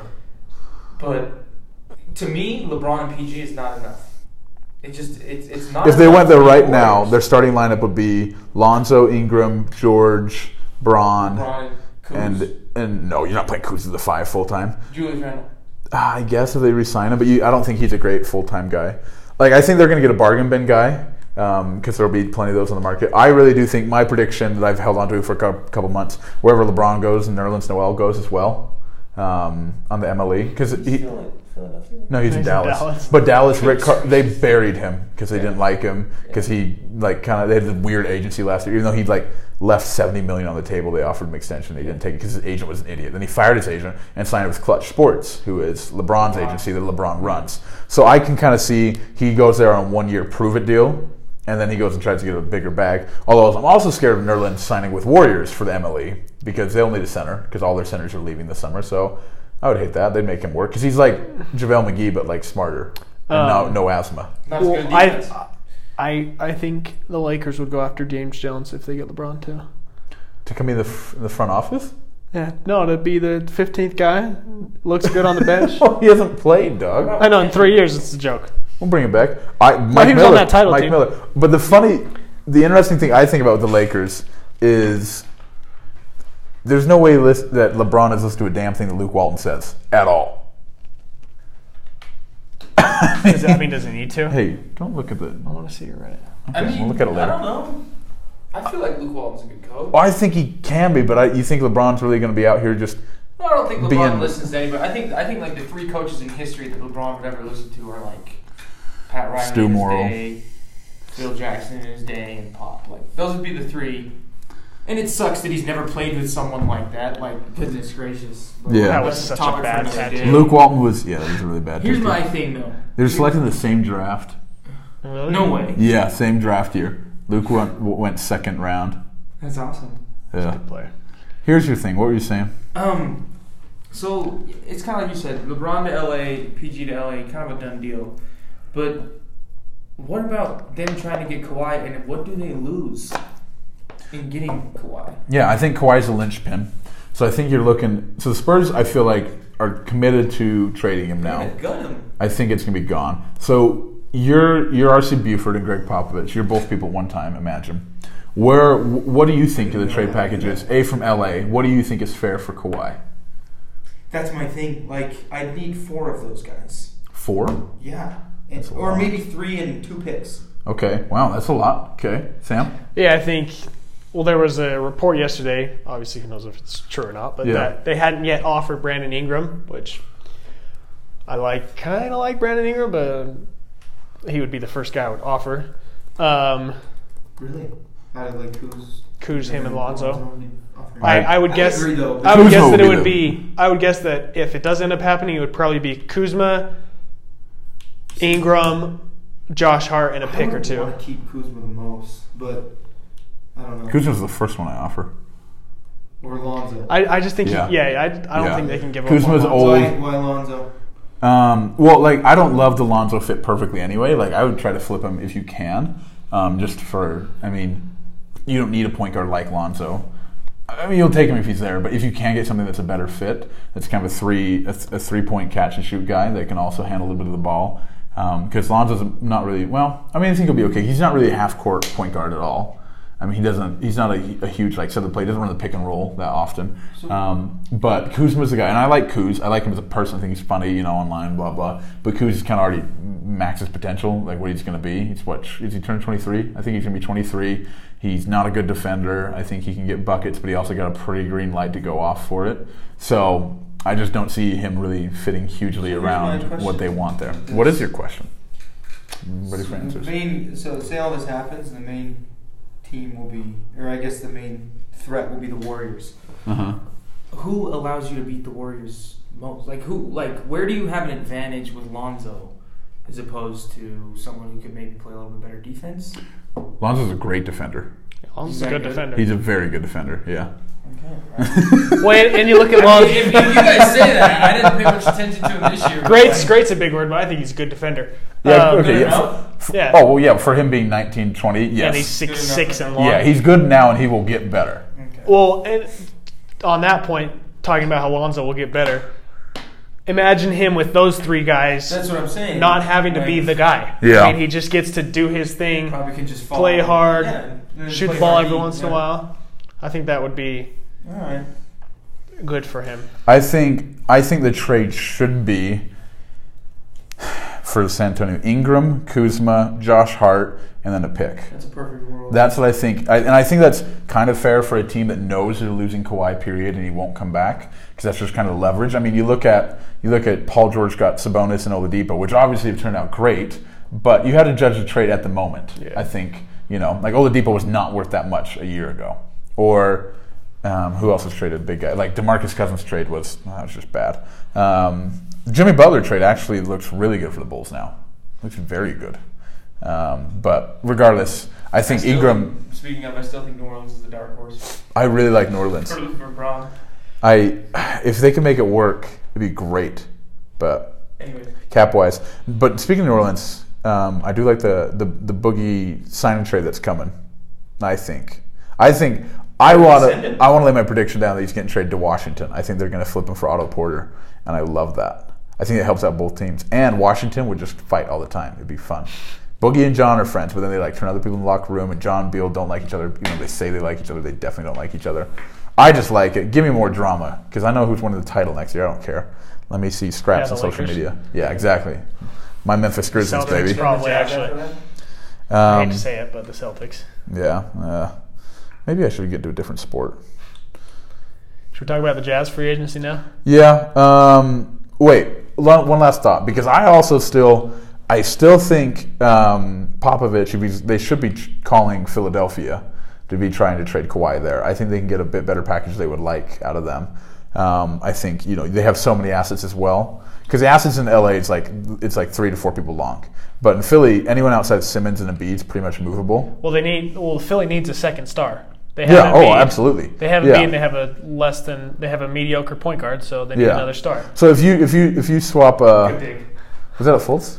[SPEAKER 1] But to me, LeBron and P G is not enough. It just it's it's not.
[SPEAKER 2] If they
[SPEAKER 1] enough
[SPEAKER 2] went there
[SPEAKER 1] to beat
[SPEAKER 2] right
[SPEAKER 1] the
[SPEAKER 2] now,
[SPEAKER 1] Warriors.
[SPEAKER 2] their starting lineup would be Lonzo, Ingram, George, Braun,
[SPEAKER 1] LeBron, Kuz,
[SPEAKER 2] and and no, you're not playing Kuz as the five full time.
[SPEAKER 1] Julius Randle.
[SPEAKER 2] I guess if they re-sign him, but you, I don't think he's a great full-time guy. Like, I think they're going to get a bargain bin guy because um, there'll be plenty of those on the market. I really do think my prediction that I've held on to for a cou- couple months, wherever LeBron goes and Nerlens Noel goes as well um, on the M L E, because he.
[SPEAKER 1] Still in Philadelphia.
[SPEAKER 2] No, he's, in,
[SPEAKER 3] He's in
[SPEAKER 2] Dallas.
[SPEAKER 3] Dallas.
[SPEAKER 2] But Dallas, Rick, Car- they buried him because they didn't like him because he like kind of they had the weird agency last year. Even though he like left seventy million on the table, they offered him extension. He didn't take it because his agent was an idiot. Then he fired his agent and signed with Clutch Sports, who is LeBron's agency that LeBron runs. So I can kind of see he goes there on a one year prove it deal, and then he goes and tries to get a bigger bag. Although I'm also scared of Nerlens signing with Warriors for the M L E because they'll need a center because all their centers are leaving this summer. So. I would hate that. They'd make him work because he's like JaVale McGee, but like smarter and
[SPEAKER 3] Um,
[SPEAKER 2] no, no asthma.
[SPEAKER 1] Not as
[SPEAKER 3] Well,
[SPEAKER 1] good a
[SPEAKER 3] I,
[SPEAKER 1] defense.
[SPEAKER 3] I, I think the Lakers would go after James Jones if they get LeBron too.
[SPEAKER 2] To come in the f- in the front office?
[SPEAKER 3] Yeah, no, to be the fifteenth guy, looks good on the bench.
[SPEAKER 2] Oh, he hasn't played, dog.
[SPEAKER 3] I know in three years it's a joke.
[SPEAKER 2] We'll bring him back. I Mike
[SPEAKER 3] he was
[SPEAKER 2] Miller.
[SPEAKER 3] on that title
[SPEAKER 2] Mike
[SPEAKER 3] team.
[SPEAKER 2] Miller. But the funny, the interesting thing I think about with the Lakers is there's no way list, that LeBron has listened to a damn thing that Luke Walton says at all.
[SPEAKER 3] Does that mean does he need to?
[SPEAKER 2] Hey, don't look at the.
[SPEAKER 3] I want to see your Reddit.
[SPEAKER 1] I
[SPEAKER 2] Okay,
[SPEAKER 1] mean,
[SPEAKER 2] we'll look at it
[SPEAKER 1] I
[SPEAKER 2] later.
[SPEAKER 1] don't know. I feel like Luke Walton's a good coach.
[SPEAKER 2] Well, I think he can be, but I, you think LeBron's really going to be out here just
[SPEAKER 1] No, I don't think LeBron
[SPEAKER 2] being-
[SPEAKER 1] listens to anybody. I think I think like the three coaches in history that LeBron would ever listen to are like Pat Riley
[SPEAKER 2] Stu
[SPEAKER 1] in his
[SPEAKER 2] Morrill.
[SPEAKER 1] day, Phil Jackson in his day, and Pop. Like those would be the three. And it sucks that he's never played with someone like that. Like goodness gracious. But
[SPEAKER 2] Yeah.
[SPEAKER 3] That was
[SPEAKER 1] that's
[SPEAKER 3] such a
[SPEAKER 1] topic for
[SPEAKER 3] bad
[SPEAKER 1] another
[SPEAKER 3] tattoo.
[SPEAKER 1] day.
[SPEAKER 2] Luke Walton was yeah, that was a really bad.
[SPEAKER 1] Here's
[SPEAKER 2] tattoo.
[SPEAKER 1] my thing though.
[SPEAKER 2] They were selected in the same draft.
[SPEAKER 3] Really?
[SPEAKER 1] No way.
[SPEAKER 2] Yeah, same draft year. Luke went, went second round.
[SPEAKER 1] That's awesome.
[SPEAKER 2] Yeah.
[SPEAKER 3] Good player.
[SPEAKER 2] Here's your thing. What were you saying?
[SPEAKER 1] Um, so it's kind of like you said, LeBron to L A, P G to L A, kind of a done deal. But what about them trying to get Kawhi, and what do they lose in getting Kawhi?
[SPEAKER 2] Yeah, I think Kawhi's a linchpin. So I think you're looking. So the Spurs, I feel like, are committed to trading him now.
[SPEAKER 1] Gun him.
[SPEAKER 2] I think it's gonna be gone. So you're you're R C Buford and Greg Popovich. You're both people at one time. Imagine. Where? What do you think of the trade packages? A from L A. What do you think is fair for Kawhi?
[SPEAKER 1] That's my thing. Like, I need four of those guys.
[SPEAKER 2] Four.
[SPEAKER 1] Yeah.
[SPEAKER 2] That's a
[SPEAKER 1] or
[SPEAKER 2] lot.
[SPEAKER 1] maybe three and two picks.
[SPEAKER 2] Okay. Wow, that's a lot. Okay, Sam.
[SPEAKER 3] Yeah, I think. Well, there was a report yesterday. Obviously, who knows if it's true or not, but
[SPEAKER 2] Yeah.
[SPEAKER 3] that they hadn't yet offered Brandon Ingram, which I like. Kind of like Brandon Ingram, but he would be the first guy I would offer. Um,
[SPEAKER 1] Really? Out of like who's
[SPEAKER 3] Kuz, him, and Lonzo.
[SPEAKER 2] I-
[SPEAKER 3] I, I would
[SPEAKER 1] I
[SPEAKER 3] guess.
[SPEAKER 1] agree, though.
[SPEAKER 3] I would
[SPEAKER 2] Kuzma
[SPEAKER 3] guess
[SPEAKER 2] would
[SPEAKER 3] that it
[SPEAKER 2] be
[SPEAKER 3] would
[SPEAKER 2] the-
[SPEAKER 3] be. I would guess that if it does end up happening, it would probably be Kuzma, Ingram, Josh Hart, and a
[SPEAKER 1] I
[SPEAKER 3] pick or
[SPEAKER 1] would
[SPEAKER 3] two.
[SPEAKER 1] want to keep Kuzma the most, but I don't know.
[SPEAKER 2] Kuzma's the first one I offer.
[SPEAKER 1] Or Lonzo.
[SPEAKER 3] I, I just think,
[SPEAKER 2] Yeah.
[SPEAKER 3] yeah, yeah I, I don't
[SPEAKER 2] Yeah.
[SPEAKER 3] think they can give
[SPEAKER 2] Kuzma's
[SPEAKER 3] up on
[SPEAKER 2] old.
[SPEAKER 3] Lonzo.
[SPEAKER 1] Why, why Lonzo?
[SPEAKER 2] Um, well, like I don't love the Lonzo fit perfectly anyway. Like I would try to flip him if you can, um, just for. I mean, you don't need a point guard like Lonzo. I mean, you'll take him if he's there, but if you can get something that's a better fit, that's kind of a three a, th- a three point catch and shoot guy that can also handle a little bit of the ball, because um, Lonzo's not really well. I mean, I think he'll be okay. He's not really a half court point guard at all. I mean, he doesn't. He's not a, a huge like center play. He doesn't run the pick and roll that often. Um, but Kuzma's the guy, and I like Kuz. I like him as a person. I think he's funny, you know, online, blah blah. But Kuz is kind of already maxed his potential, like what he's going to be. He's what is he turned twenty-three? I think he's going to be twenty-three. He's not a good defender. I think he can get buckets, but he also got a pretty green light to go off for it. So I just don't see him really fitting hugely
[SPEAKER 1] Here's my
[SPEAKER 2] around
[SPEAKER 1] question.
[SPEAKER 2] what they want there.
[SPEAKER 1] This-
[SPEAKER 2] What is your question? Ready for
[SPEAKER 1] The
[SPEAKER 2] answers?
[SPEAKER 1] main, so say all this happens, and the main team will be, or I guess the main threat will be the Warriors.
[SPEAKER 2] Uh-huh.
[SPEAKER 4] Who allows you to beat the Warriors most? Like who? Like where do you have an advantage with Lonzo, as opposed to someone who could maybe play a little bit better defense?
[SPEAKER 2] Lonzo's a great defender.
[SPEAKER 3] Lonzo's
[SPEAKER 4] He's
[SPEAKER 3] a
[SPEAKER 4] that
[SPEAKER 3] good
[SPEAKER 4] good?
[SPEAKER 3] defender.
[SPEAKER 2] He's a very good defender. Yeah.
[SPEAKER 1] Okay. Right.
[SPEAKER 3] well, and, and you look at
[SPEAKER 4] I
[SPEAKER 3] Lonzo.
[SPEAKER 4] mean, if, if you guys say that, I didn't pay much attention to him this year. but,
[SPEAKER 3] Great's
[SPEAKER 4] like,
[SPEAKER 3] great's a big word, but I think he's a good defender.
[SPEAKER 2] Yeah.
[SPEAKER 3] Um,
[SPEAKER 2] okay.
[SPEAKER 1] good
[SPEAKER 2] Yeah.
[SPEAKER 1] enough?
[SPEAKER 2] For-
[SPEAKER 3] Yeah.
[SPEAKER 2] Oh well, yeah. For him being nineteen, twenty, yes.
[SPEAKER 3] And he's six
[SPEAKER 1] Good enough.
[SPEAKER 3] six and long.
[SPEAKER 2] Yeah, he's good now, and he will get better.
[SPEAKER 1] Okay.
[SPEAKER 3] Well, and on that point, talking about how Lonzo will get better, imagine him with those three guys
[SPEAKER 1] That's what I'm saying.
[SPEAKER 3] not having to
[SPEAKER 1] Like,
[SPEAKER 3] be the guy.
[SPEAKER 2] Yeah.
[SPEAKER 3] I mean, he just gets to do his thing,
[SPEAKER 1] Probably could just fall
[SPEAKER 3] play hard,
[SPEAKER 1] Yeah, and then
[SPEAKER 3] shoot
[SPEAKER 1] play
[SPEAKER 3] the ball
[SPEAKER 1] hard,
[SPEAKER 3] every
[SPEAKER 1] eat,
[SPEAKER 3] once in a
[SPEAKER 1] yeah.
[SPEAKER 3] while. I think that would be
[SPEAKER 1] All right.
[SPEAKER 3] good for him.
[SPEAKER 2] I think I think the trade should be for San Antonio: Ingram, Kuzma, Josh Hart, and then a pick.
[SPEAKER 1] That's a perfect world.
[SPEAKER 2] That's what I think, I, and I think that's kind of fair for a team that knows they're losing Kawhi, period, and he won't come back because that's just kind of leverage. I mean, you look at you look at Paul George got Sabonis and Oladipo, which obviously have turned out great, but you had to judge the trade at the moment.
[SPEAKER 3] Yeah.
[SPEAKER 2] I think you know, like Oladipo was not worth that much a year ago, or um, who else was traded? Big guy like DeMarcus Cousins trade was that was just bad. Um, Jimmy Butler trade actually looks really good for the Bulls now. Looks very good. Um, but regardless, I think
[SPEAKER 1] Still-
[SPEAKER 2] Ingram.
[SPEAKER 1] Speaking of, I still think New Orleans is the dark horse
[SPEAKER 2] I really like New Orleans.
[SPEAKER 1] for, for Braun.
[SPEAKER 2] I if they can make it work, it'd be great. But
[SPEAKER 1] Anyways,
[SPEAKER 2] cap wise, but speaking of New Orleans, um, I do like the, the the Boogie signing trade that's coming. I think. I think I want
[SPEAKER 1] Send
[SPEAKER 2] to.
[SPEAKER 1] him.
[SPEAKER 2] I want to lay my prediction down that he's getting traded to Washington. I think they're going to flip him for Otto Porter, and I love that. I think it helps out both teams. And Washington would just fight all the time. It'd be fun. Boogie and John are friends, but then they like turn other people in the locker room, and John and Beal don't like each other. You know, they say they like each other. They definitely don't like each other. I just like it. Give me more drama because I know who's winning the title next year. I don't care. Let me see scraps
[SPEAKER 3] Yeah,
[SPEAKER 2] on
[SPEAKER 3] the
[SPEAKER 2] social
[SPEAKER 3] Lakers.
[SPEAKER 2] media. Yeah, exactly. My Memphis Grizzlies,
[SPEAKER 3] Celtics
[SPEAKER 2] baby.
[SPEAKER 3] Probably,
[SPEAKER 1] Jazz
[SPEAKER 3] actually.
[SPEAKER 1] after that?
[SPEAKER 3] I hate
[SPEAKER 2] Um,
[SPEAKER 3] to say it, but the Celtics.
[SPEAKER 2] yeah. Uh, maybe I should get to a different sport.
[SPEAKER 3] Should we talk about the Jazz free agency now?
[SPEAKER 2] Yeah. Um, wait. One one last thought, because I also still, I still think um, Popovich. Should be, they should be tr- calling Philadelphia to be trying to trade Kawhi there. I think they can get a bit better package they would like out of them. Um, I think you know they have so many assets as well. Because the assets in L A, it's like it's like three to four people long. But in Philly, anyone outside Simmons and Embiid is pretty much movable.
[SPEAKER 3] Well, they need. Well, Philly needs a second star. They
[SPEAKER 2] Yeah.
[SPEAKER 3] have
[SPEAKER 2] Oh,
[SPEAKER 3] Embiid.
[SPEAKER 2] absolutely.
[SPEAKER 3] They have
[SPEAKER 2] Yeah.
[SPEAKER 3] Embiid. And they have a less than. They have a mediocre point guard, so they need
[SPEAKER 2] Yeah.
[SPEAKER 3] another star.
[SPEAKER 2] So if you if you if you swap, uh,
[SPEAKER 1] Good dig.
[SPEAKER 2] was that a Fultz?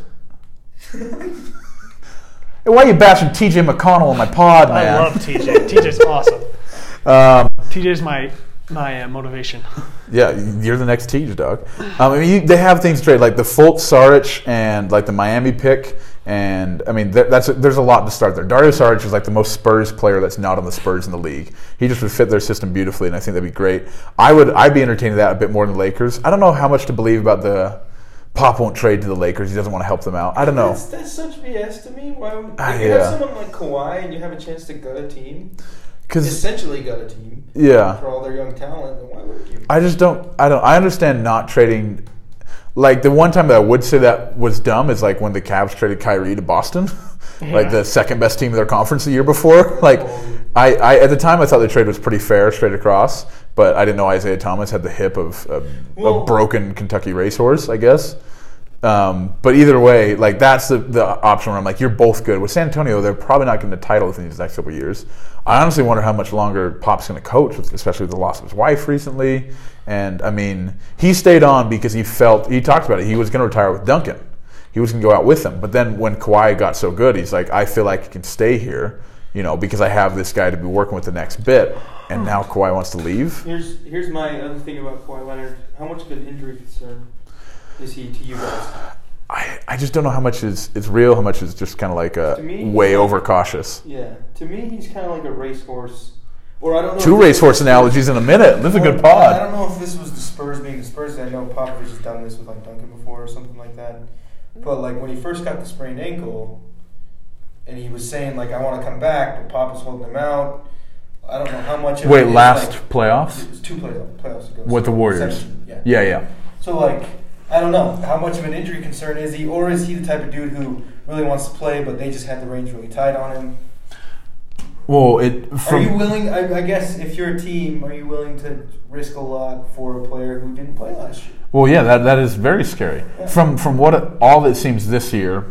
[SPEAKER 2] Hey, why are you bashing T J McConnell on my pod, man?
[SPEAKER 3] I love T J. T J's awesome.
[SPEAKER 2] Um,
[SPEAKER 3] T J's my my uh, motivation.
[SPEAKER 2] yeah, you're the next Tej, dog. Um, I mean, you, they have things to trade like the Fultz, Saric, and like the Miami pick, and I mean, th- that's there's a lot to start there. Dario Saric is like the most Spurs player that's not on the Spurs in the league. He just would fit their system beautifully, and I think that'd be great. I would I'd be entertaining that a bit more than the Lakers. I don't know how much to believe about the Pop won't trade to the Lakers. He doesn't want to help them out. I don't know.
[SPEAKER 5] That's, that's such B S to me. Why would,
[SPEAKER 2] Ah,
[SPEAKER 5] if you
[SPEAKER 2] yeah.
[SPEAKER 5] have someone like Kawhi and you have a chance to gut a team,
[SPEAKER 2] Because
[SPEAKER 5] essentially gut a team
[SPEAKER 2] yeah.
[SPEAKER 5] for all their young talent, then why would you?
[SPEAKER 2] I just don't. I don't. I understand not trading. Like the one time that I would say that was dumb is like when the Cavs traded Kyrie to Boston, like
[SPEAKER 3] Yeah.
[SPEAKER 2] the second best team of their conference the year before. Like I, I at the time I thought the trade was pretty fair straight across, but I didn't know Isaiah Thomas had the hip of a,
[SPEAKER 5] Well-
[SPEAKER 2] a broken Kentucky racehorse. I guess. Um, but either way, like that's the, the option where I'm like, you're both good. With San Antonio, they're probably not getting the title within these next couple of years. I honestly wonder how much longer Pop's going to coach, especially with the loss of his wife recently. And I mean, he stayed on because he felt, he talked about it, he was going to retire with Duncan. He was going to go out with him. But then when Kawhi got so good, he's like, I feel like I can stay here, you know, because I have this guy to be working with the next bit. And now Kawhi wants to leave.
[SPEAKER 4] Here's here's my other thing about Kawhi Leonard. How much of an injury concern is he to you guys?
[SPEAKER 2] I, I just don't know how much is, is real, how much is just kind of like a
[SPEAKER 4] To me,
[SPEAKER 2] way
[SPEAKER 4] he's like-
[SPEAKER 2] overcautious.
[SPEAKER 4] Yeah, to me, he's kind of like a racehorse. Or I don't know.
[SPEAKER 2] Two
[SPEAKER 4] if this-
[SPEAKER 2] racehorse analogies in a minute. This is a good
[SPEAKER 5] Well, I
[SPEAKER 2] pod.
[SPEAKER 5] don't know if this was the Spurs being the Spurs. I know Popovich has done this with like Duncan before or something like that. But like when he first got the sprained ankle, and he was saying like I want to come back, but Pop was holding him out. I don't know how much. Of
[SPEAKER 2] Wait,
[SPEAKER 5] it is,
[SPEAKER 2] last
[SPEAKER 5] like,
[SPEAKER 2] playoffs?
[SPEAKER 5] It was two play- playoffs ago.
[SPEAKER 2] With the Warriors.
[SPEAKER 5] Seven, yeah.
[SPEAKER 2] Yeah, yeah.
[SPEAKER 5] So like I don't know how much of an injury concern is he, or is he the type of dude who really wants to play, but they just had the reins really tight on him?
[SPEAKER 2] Well, it
[SPEAKER 5] Are
[SPEAKER 2] from
[SPEAKER 5] you willing? I, I guess if you're a team, are you willing to risk a lot for a player who didn't play last year?
[SPEAKER 2] well, yeah, that that is very scary.
[SPEAKER 5] Yeah.
[SPEAKER 2] From from what it, all that seems this year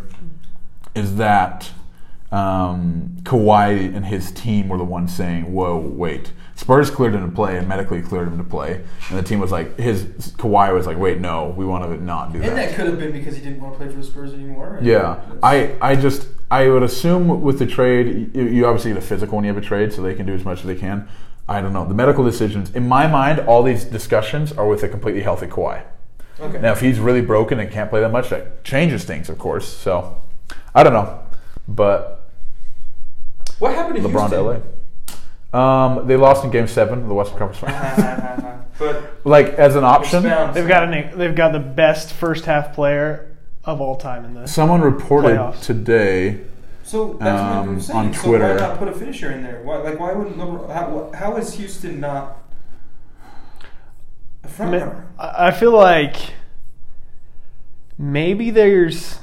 [SPEAKER 2] is that um, Kawhi and his team were the ones saying, "Whoa, wait." Spurs cleared him to play and medically cleared him to play, and the team was like, his Kawhi was like, "Wait, no, we want to not do
[SPEAKER 5] And
[SPEAKER 2] that."
[SPEAKER 5] that could have been because he didn't want to play for the Spurs anymore. and
[SPEAKER 2] Yeah,
[SPEAKER 5] that's-
[SPEAKER 2] I, I just I would assume with the trade, you, you obviously get a physical when you have a trade, so they can do as much as they can. I don't know the medical decisions. In my mind, all these discussions are with a completely healthy Kawhi.
[SPEAKER 5] Okay.
[SPEAKER 2] Now, if he's really broken and can't play that much, that changes things, of course. So I don't know, but
[SPEAKER 4] What happened to
[SPEAKER 2] LeBron to
[SPEAKER 4] Houston?
[SPEAKER 2] L A. Um, they lost in Game Seven of the Western Conference Finals.
[SPEAKER 4] But
[SPEAKER 2] Like as an option,
[SPEAKER 4] expound.
[SPEAKER 3] They've got an, they've got the best first half player of all time in this.
[SPEAKER 2] someone reported
[SPEAKER 3] Playoffs.
[SPEAKER 2] today.
[SPEAKER 4] So that's what
[SPEAKER 2] um,
[SPEAKER 4] I'm saying.
[SPEAKER 2] on
[SPEAKER 4] So
[SPEAKER 2] Twitter.
[SPEAKER 4] why not put a finisher in there? Why, like, why wouldn't LeBron? How, how is Houston not a
[SPEAKER 3] I,
[SPEAKER 4] front
[SPEAKER 3] mean,
[SPEAKER 4] runner?
[SPEAKER 3] I I feel like maybe there's,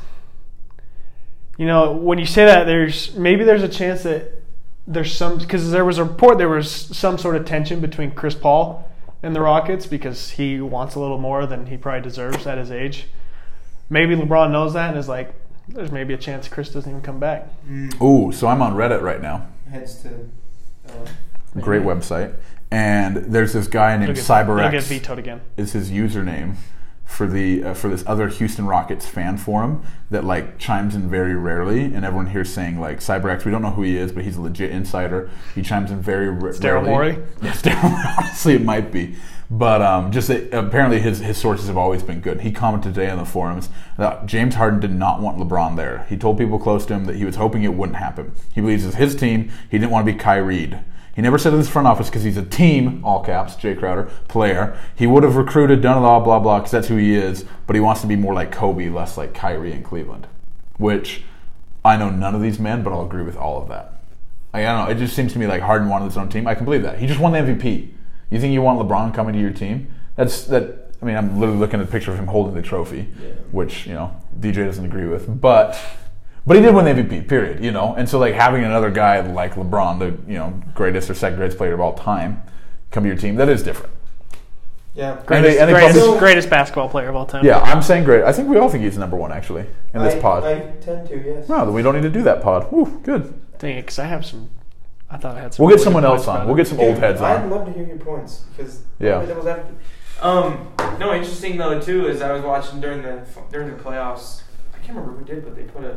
[SPEAKER 3] you know, when you say that, there's maybe there's a chance that there's some, because there was a report there was some sort of tension between Chris Paul and the Rockets because he wants a little more than he probably deserves at his age. Maybe LeBron knows that and is like, there's maybe a chance Chris doesn't even come back.
[SPEAKER 2] Ooh, so I'm on Reddit right now.
[SPEAKER 4] Heads to. Uh,
[SPEAKER 2] Great website. And there's this guy named
[SPEAKER 3] It'll get, it'll get
[SPEAKER 2] CyberX
[SPEAKER 3] vetoed again.
[SPEAKER 2] is his username for the uh, for this other Houston Rockets fan forum that like chimes in very rarely, and everyone here's saying like CyberX. We don't know who he is, but he's a legit insider. He chimes in very ra-
[SPEAKER 3] It's Daryl
[SPEAKER 2] rarely.
[SPEAKER 3] Morey?
[SPEAKER 2] Yeah, it's Daryl. Honestly, it might be. But um, just that apparently his, his sources have always been good. He commented today on the forums that James Harden did not want LeBron there. He told people close to him that he was hoping it wouldn't happen. He believes it's his team. He didn't want to be Kyrie. He never said in his front office because he's a team, all caps, Jay Crowder, player. He would have recruited, done it all, blah, blah, because that's who he is. But he wants to be more like Kobe, less like Kyrie in Cleveland. Which I know none of these men, but I'll agree with all of that. Like, I don't know. It just seems to me like Harden wanted his own team. I can believe that. He just won the M V P. You think you want LeBron coming to your team? That's that. I mean, I'm literally looking at a picture of him holding the trophy,
[SPEAKER 5] Yeah.
[SPEAKER 2] which you know D J doesn't agree with, but but he did win the M V P. Period. You know, and so like having another guy like LeBron, the you know greatest or second greatest player of all time, come to your team, that is different.
[SPEAKER 5] Yeah.
[SPEAKER 2] And they-
[SPEAKER 3] Greatest,
[SPEAKER 2] and they
[SPEAKER 3] greatest,
[SPEAKER 2] probably-
[SPEAKER 3] greatest basketball player of all time.
[SPEAKER 2] Yeah, I'm saying great. I think we all think he's number one actually in this
[SPEAKER 5] I,
[SPEAKER 2] pod.
[SPEAKER 5] I tend to, yes.
[SPEAKER 2] No, then we don't need to do that pod. Whew, good.
[SPEAKER 3] Dang it, because I have some. I thought I had some.
[SPEAKER 2] We'll get
[SPEAKER 3] really
[SPEAKER 2] someone
[SPEAKER 3] good
[SPEAKER 2] else
[SPEAKER 3] points
[SPEAKER 2] on.
[SPEAKER 3] about
[SPEAKER 2] We'll
[SPEAKER 3] it.
[SPEAKER 2] get some old heads
[SPEAKER 5] I'd
[SPEAKER 2] on.
[SPEAKER 5] love to hear your points because
[SPEAKER 2] Yeah.
[SPEAKER 5] I'm the devil's advocate.
[SPEAKER 4] Um, no, interesting though too is I was watching during the during the playoffs. I can't remember who did, but they put a.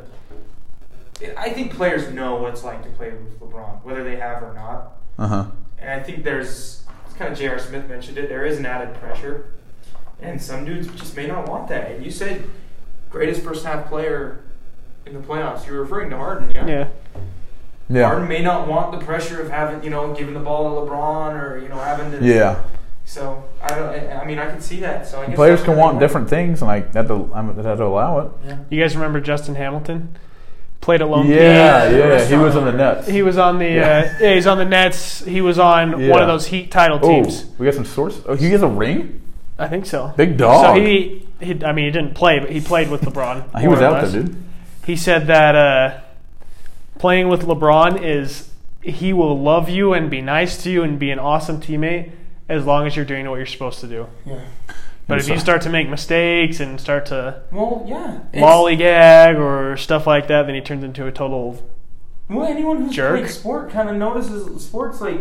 [SPEAKER 4] I think players know what it's like to play with LeBron, whether they have or not.
[SPEAKER 2] Uh huh.
[SPEAKER 4] And I think there's, it's kind of J R. Smith mentioned it. There is an added pressure, and some dudes just may not want that. And you said greatest first half player in the playoffs. You're referring to Harden, yeah?
[SPEAKER 3] Yeah.
[SPEAKER 2] Yeah.
[SPEAKER 4] Harden may not want the pressure of having, you know, giving the ball to LeBron or you know having to.
[SPEAKER 2] Yeah.
[SPEAKER 4] So I don't. I I mean, I can see that. So I guess
[SPEAKER 2] Players
[SPEAKER 4] that's
[SPEAKER 2] can
[SPEAKER 4] what
[SPEAKER 2] want
[SPEAKER 4] they
[SPEAKER 2] different things, and I had to, I had to allow it.
[SPEAKER 4] Yeah.
[SPEAKER 3] You guys remember Justin Hamilton? Played at Lone
[SPEAKER 2] Yeah,
[SPEAKER 3] Peak.
[SPEAKER 2] yeah, he was on the Nets.
[SPEAKER 3] He was on the.
[SPEAKER 2] Yeah.
[SPEAKER 3] Uh, yeah, he's on the Nets. He was on
[SPEAKER 2] Yeah.
[SPEAKER 3] one of those Heat title
[SPEAKER 2] Oh,
[SPEAKER 3] teams.
[SPEAKER 2] we got some source. Oh, he has a ring.
[SPEAKER 3] I think so.
[SPEAKER 2] Big dog.
[SPEAKER 3] So he, he, I mean, he didn't play, but he played with LeBron.
[SPEAKER 2] he
[SPEAKER 3] more
[SPEAKER 2] was
[SPEAKER 3] or
[SPEAKER 2] out
[SPEAKER 3] less.
[SPEAKER 2] there, dude.
[SPEAKER 3] He said that uh, playing with LeBron is he will love you and be nice to you and be an awesome teammate as long as you're doing what you're supposed to do.
[SPEAKER 5] Yeah.
[SPEAKER 3] But if you
[SPEAKER 2] So-
[SPEAKER 3] start to make mistakes and start to
[SPEAKER 1] Well, yeah. It's-
[SPEAKER 3] lollygag or stuff like that, then he turns into a total.
[SPEAKER 1] Well, anyone who's
[SPEAKER 3] Jerk.
[SPEAKER 1] played sport kind of notices sports like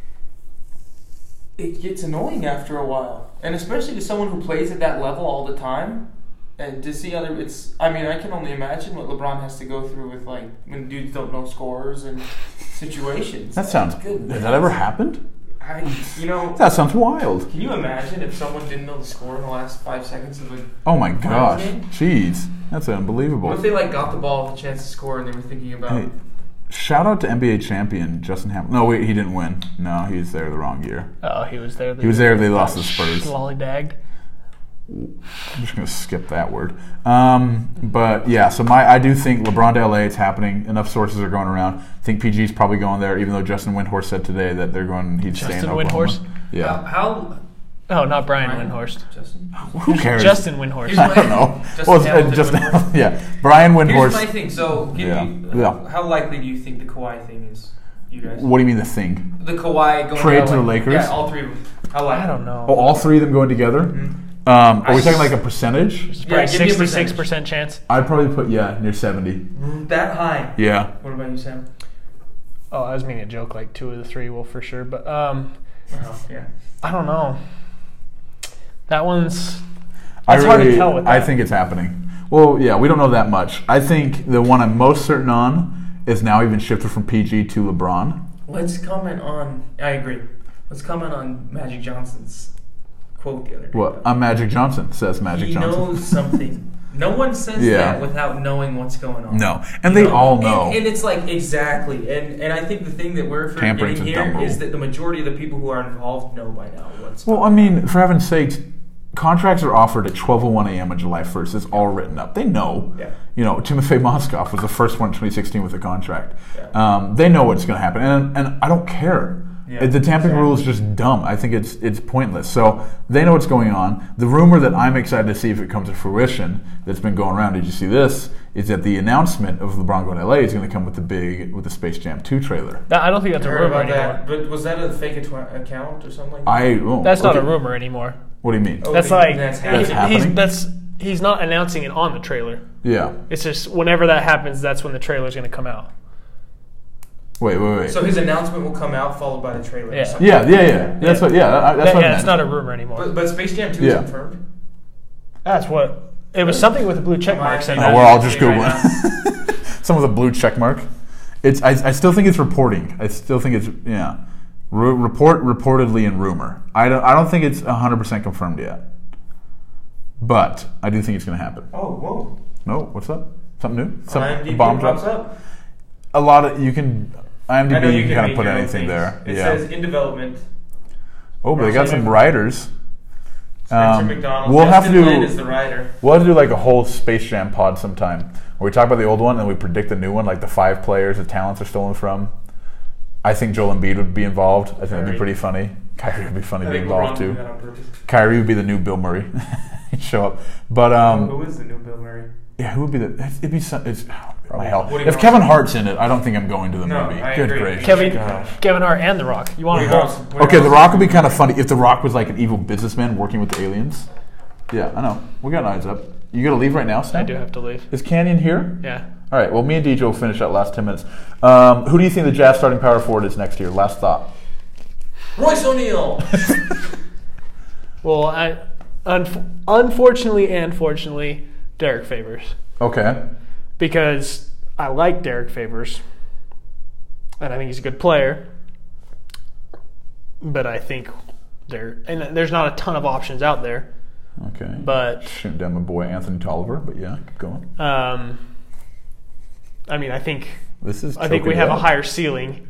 [SPEAKER 1] it gets annoying after a while, and especially to someone who plays at that level all the time, and to see other. It's. I mean, I can only imagine what LeBron has to go through with like when dudes don't know scores and situations.
[SPEAKER 2] That sounds.
[SPEAKER 1] Good.
[SPEAKER 2] Has that ever happened?
[SPEAKER 1] I, you know,
[SPEAKER 2] That sounds wild.
[SPEAKER 1] can you imagine if someone didn't know the score in the last five seconds of a
[SPEAKER 2] Oh my gosh.
[SPEAKER 1] game?
[SPEAKER 2] Jeez. That's unbelievable.
[SPEAKER 1] What if they like got the ball with a chance to score and they were thinking about?
[SPEAKER 2] Hey, shout out to N B A champion Justin Hamilton. No, wait, he didn't win. No, he was there the wrong year.
[SPEAKER 3] Oh, he was there.
[SPEAKER 2] He was there. They lost to the Spurs.
[SPEAKER 3] Lollydagged.
[SPEAKER 2] I'm just gonna skip that word. Um, but yeah, so my I do think LeBron to L A. It's happening. Enough sources are going around. I think P G's probably going there, even though Justin Windhorst said today that they're going. He'd stay in
[SPEAKER 3] Justin
[SPEAKER 2] Oklahoma.
[SPEAKER 3] Windhorst?
[SPEAKER 2] Yeah.
[SPEAKER 1] How?
[SPEAKER 3] Oh, not Brian
[SPEAKER 1] Brian?
[SPEAKER 3] Windhorst.
[SPEAKER 1] Justin.
[SPEAKER 2] Who cares?
[SPEAKER 3] Justin Windhorst.
[SPEAKER 2] I don't know.
[SPEAKER 1] Justin
[SPEAKER 2] well, it's, uh,
[SPEAKER 1] Hamilton,
[SPEAKER 2] Justin,
[SPEAKER 1] Windhorst.
[SPEAKER 2] yeah, Brian
[SPEAKER 1] Here's my
[SPEAKER 2] Windhorst.
[SPEAKER 1] thing. So, give
[SPEAKER 2] Yeah.
[SPEAKER 1] me,
[SPEAKER 2] Yeah.
[SPEAKER 1] how likely do you think the Kawhi thing is? You guys.
[SPEAKER 2] What do you mean the thing?
[SPEAKER 1] The Kawhi going
[SPEAKER 2] Trade
[SPEAKER 1] L A.
[SPEAKER 2] to the Lakers?
[SPEAKER 1] Yeah, all three of them. How likely?
[SPEAKER 3] I don't know.
[SPEAKER 2] Oh, all three of them going together?
[SPEAKER 1] Mhm.
[SPEAKER 2] Um, are we
[SPEAKER 1] I-
[SPEAKER 2] talking like a percentage?
[SPEAKER 3] It's
[SPEAKER 1] Yeah,
[SPEAKER 3] probably
[SPEAKER 1] give me a
[SPEAKER 3] sixty-six percent chance.
[SPEAKER 2] I'd probably put yeah near seventy.
[SPEAKER 1] That high.
[SPEAKER 2] Yeah.
[SPEAKER 1] What about you, Sam?
[SPEAKER 3] Oh, I was making a joke. Like two of the three will for sure, but um,
[SPEAKER 1] Oh, yeah.
[SPEAKER 3] I don't know. That one's.
[SPEAKER 2] I
[SPEAKER 3] It's hard to
[SPEAKER 2] really-
[SPEAKER 3] tell with
[SPEAKER 2] I
[SPEAKER 3] that.
[SPEAKER 2] think it's happening. Well, yeah, we don't know that much. I think the one I'm most certain on is now even shifted from P G to LeBron.
[SPEAKER 1] Let's comment on. I agree. Let's comment on Magic Johnson's quote the other day.
[SPEAKER 2] What? I'm Magic Johnson, says Magic
[SPEAKER 1] he
[SPEAKER 2] Johnson.
[SPEAKER 1] knows something. No one says
[SPEAKER 2] Yeah.
[SPEAKER 1] that without knowing what's going on.
[SPEAKER 2] No. And
[SPEAKER 1] You
[SPEAKER 2] they all know.
[SPEAKER 1] And, and it's like, exactly. And and I think the thing that we're
[SPEAKER 2] Tampering's
[SPEAKER 1] forgetting
[SPEAKER 2] a dumb
[SPEAKER 1] here
[SPEAKER 2] rule.
[SPEAKER 1] is that the majority of the people who are involved know by now what's
[SPEAKER 2] Well, I mean, for heaven's sakes, contracts are offered at twelve oh one a.m. on July first. It's all written up. They know.
[SPEAKER 1] Yeah.
[SPEAKER 2] You know, Timofey Mozgov was the first one in twenty sixteen with a contract.
[SPEAKER 1] Yeah.
[SPEAKER 2] Um, they know what's going to happen, and and I don't care.
[SPEAKER 1] Yeah,
[SPEAKER 2] the tampering
[SPEAKER 1] exactly.
[SPEAKER 2] rule is just dumb. I think it's it's pointless. So they know what's going on. The rumor that I'm excited to see if it comes to fruition that's been going around. Did you see this? Is that the announcement of LeBron going to L A is going to come with the big with the Space Jam two trailer?
[SPEAKER 3] That, I don't think that's a
[SPEAKER 1] I heard
[SPEAKER 3] rumor
[SPEAKER 1] about
[SPEAKER 3] anymore.
[SPEAKER 1] that. But was that a fake atwa- account or something like that?
[SPEAKER 2] I oh,
[SPEAKER 3] That's not a
[SPEAKER 2] okay.
[SPEAKER 3] rumor anymore.
[SPEAKER 2] What do you mean?
[SPEAKER 1] Oh,
[SPEAKER 3] That's
[SPEAKER 1] you
[SPEAKER 3] like
[SPEAKER 1] think that's
[SPEAKER 3] he-
[SPEAKER 2] That's
[SPEAKER 1] happening?
[SPEAKER 3] he's
[SPEAKER 2] happening?
[SPEAKER 3] that's he's not announcing it on the trailer.
[SPEAKER 2] Yeah.
[SPEAKER 3] It's just whenever that happens, that's when the trailer's going to come out.
[SPEAKER 2] Wait, wait, wait.
[SPEAKER 1] So his announcement will come out followed by the trailer. or
[SPEAKER 3] Yeah.
[SPEAKER 1] something.
[SPEAKER 2] yeah, yeah, yeah. That's what. Yeah, I- that's
[SPEAKER 3] That-
[SPEAKER 2] what I
[SPEAKER 3] yeah, it's
[SPEAKER 2] meant.
[SPEAKER 3] not a rumor anymore.
[SPEAKER 1] But, but Space Jam two
[SPEAKER 2] Yeah.
[SPEAKER 1] is confirmed.
[SPEAKER 3] That's what it was. Something with a blue check
[SPEAKER 1] Am
[SPEAKER 3] mark
[SPEAKER 1] I-
[SPEAKER 3] said
[SPEAKER 1] am
[SPEAKER 2] No,
[SPEAKER 3] that.
[SPEAKER 2] we're all just
[SPEAKER 1] Right
[SPEAKER 2] googling. Some with a blue check mark. It's. I, I still think it's reporting. I still think it's. Yeah. Re- report reportedly and rumor. I don't. I don't think it's hundred percent confirmed yet. But I do think it's going to happen.
[SPEAKER 1] Oh, whoa.
[SPEAKER 2] No, what's up? Something new? Some
[SPEAKER 1] IMDb
[SPEAKER 2] bomb
[SPEAKER 1] pops
[SPEAKER 2] drop.
[SPEAKER 1] up.
[SPEAKER 2] A lot of you can.
[SPEAKER 1] I know
[SPEAKER 2] IMDb, you can kind
[SPEAKER 1] make
[SPEAKER 2] of put
[SPEAKER 1] your own
[SPEAKER 2] anything
[SPEAKER 1] things.
[SPEAKER 2] there.
[SPEAKER 1] It
[SPEAKER 2] yeah.
[SPEAKER 1] says in development.
[SPEAKER 2] Oh, but they got some
[SPEAKER 1] Russell
[SPEAKER 2] writers.
[SPEAKER 1] Spencer
[SPEAKER 2] Um,
[SPEAKER 1] McDonald.
[SPEAKER 2] we'll have to
[SPEAKER 1] Justin
[SPEAKER 2] do-
[SPEAKER 1] Lin is the writer.
[SPEAKER 2] We'll have to do like a whole Space Jam pod sometime where we talk about the old one and we predict the new one, like the five players the talents are stolen from. I think Joel Embiid would be involved. I think that'd be
[SPEAKER 1] Kyrie.
[SPEAKER 2] pretty funny. Kyrie would be funny
[SPEAKER 1] I
[SPEAKER 2] to be
[SPEAKER 1] think
[SPEAKER 2] involved
[SPEAKER 1] LeBron did
[SPEAKER 2] too.
[SPEAKER 1] that on purpose.
[SPEAKER 2] Kyrie would be the new Bill Murray. He'd show up. But um,
[SPEAKER 1] Who is the new Bill Murray?
[SPEAKER 2] yeah, who would be the? It'd be some, it's oh, my hell.
[SPEAKER 1] Woody
[SPEAKER 2] If
[SPEAKER 1] Harrelson.
[SPEAKER 2] Kevin Hart's in it, I don't think I'm going to the
[SPEAKER 1] No,
[SPEAKER 2] movie.
[SPEAKER 1] I
[SPEAKER 2] Good
[SPEAKER 1] agree.
[SPEAKER 2] gracious.
[SPEAKER 3] Kevin,
[SPEAKER 2] Gosh.
[SPEAKER 3] Kevin Hart and The Rock. You want
[SPEAKER 1] Woody
[SPEAKER 3] them both?
[SPEAKER 1] Harrelson. Woody
[SPEAKER 2] Okay, The
[SPEAKER 1] Harrelson.
[SPEAKER 2] Rock would be kind of funny if The Rock was like an evil businessman working with the aliens. Yeah, I know. We got eyes up. You got to leave right now, Sam?
[SPEAKER 3] I do have to leave.
[SPEAKER 2] Is Canyon here?
[SPEAKER 3] Yeah.
[SPEAKER 2] All right. Well, me and D J will finish that last ten minutes. Um, who do you think the Jazz starting power forward is next year? Last thought.
[SPEAKER 1] Royce O'Neal.
[SPEAKER 3] Well, I, unf- unfortunately and fortunately, Derek Favors.
[SPEAKER 2] Okay.
[SPEAKER 3] Because I like Derek Favors, and I think he's a good player. But I think there and there's not a ton of options out there.
[SPEAKER 2] Okay.
[SPEAKER 3] But
[SPEAKER 2] Shooting down my boy Anthony Tolliver, but yeah, keep going.
[SPEAKER 3] um, I mean, I think
[SPEAKER 2] This is.
[SPEAKER 3] I think we
[SPEAKER 2] choking
[SPEAKER 3] have
[SPEAKER 2] it
[SPEAKER 3] a
[SPEAKER 2] out.
[SPEAKER 3] higher ceiling.